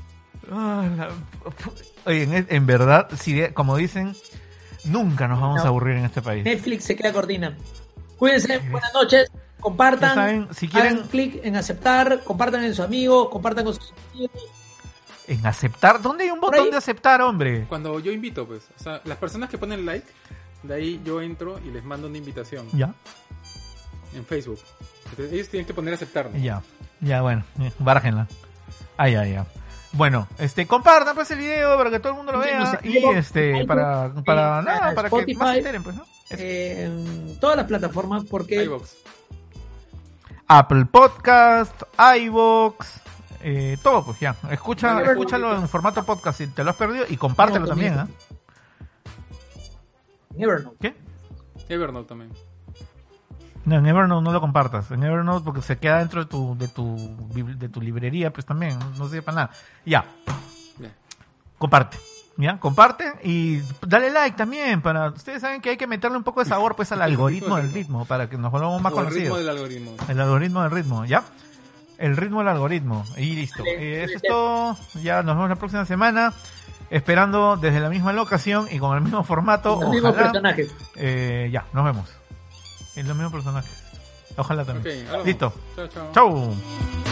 Oye, en verdad, como dicen, nunca nos vamos No. a aburrir en este país. Netflix se queda cortina. Cuídense, buenas noches, compartan, Ya saben, si quieren- hagan clic en aceptar, compartan en sus amigos, compartan con sus amigos. En aceptar, ¿dónde hay un Por botón ahí. de aceptar, hombre? Cuando yo invito, pues, o sea, las personas que ponen like, de ahí yo entro y les mando una invitación Ya, en Facebook. Entonces, ellos tienen que poner aceptar, ¿no? ya, bueno, barájenla. Ya. Bueno, compartan pues el video para que todo el mundo lo Sí, vea nos y escriban, para que Spotify, más se enteren, pues, ¿no? en todas las plataformas, porque iVoox. Apple Podcast, iVoox, todo, pues ya. Evernote. Escúchalo en formato podcast si te lo has perdido y compártelo No, también, también. Evernote. ¿Qué? Evernote también. No, en Evernote no lo compartas. En Evernote porque se queda dentro de tu librería, pues también no sirve para nada. Ya, Bien. comparte. ¿Ya? Comparte y dale like también. Ustedes saben que hay que meterle un poco de sabor pues al algoritmo del ritmo para que nos volvamos más O el ritmo conocidos. del algoritmo. El algoritmo del ritmo, ¿ya? El ritmo del algoritmo. Y listo. Eso es todo. Ya nos vemos la próxima semana. Esperando desde la misma locación y con el mismo formato. Los mismos Ojalá. personajes. Ya, nos vemos. En los mismos personajes. Ojalá también. Ok, hablamos. Listo. Chao, chao. Chau.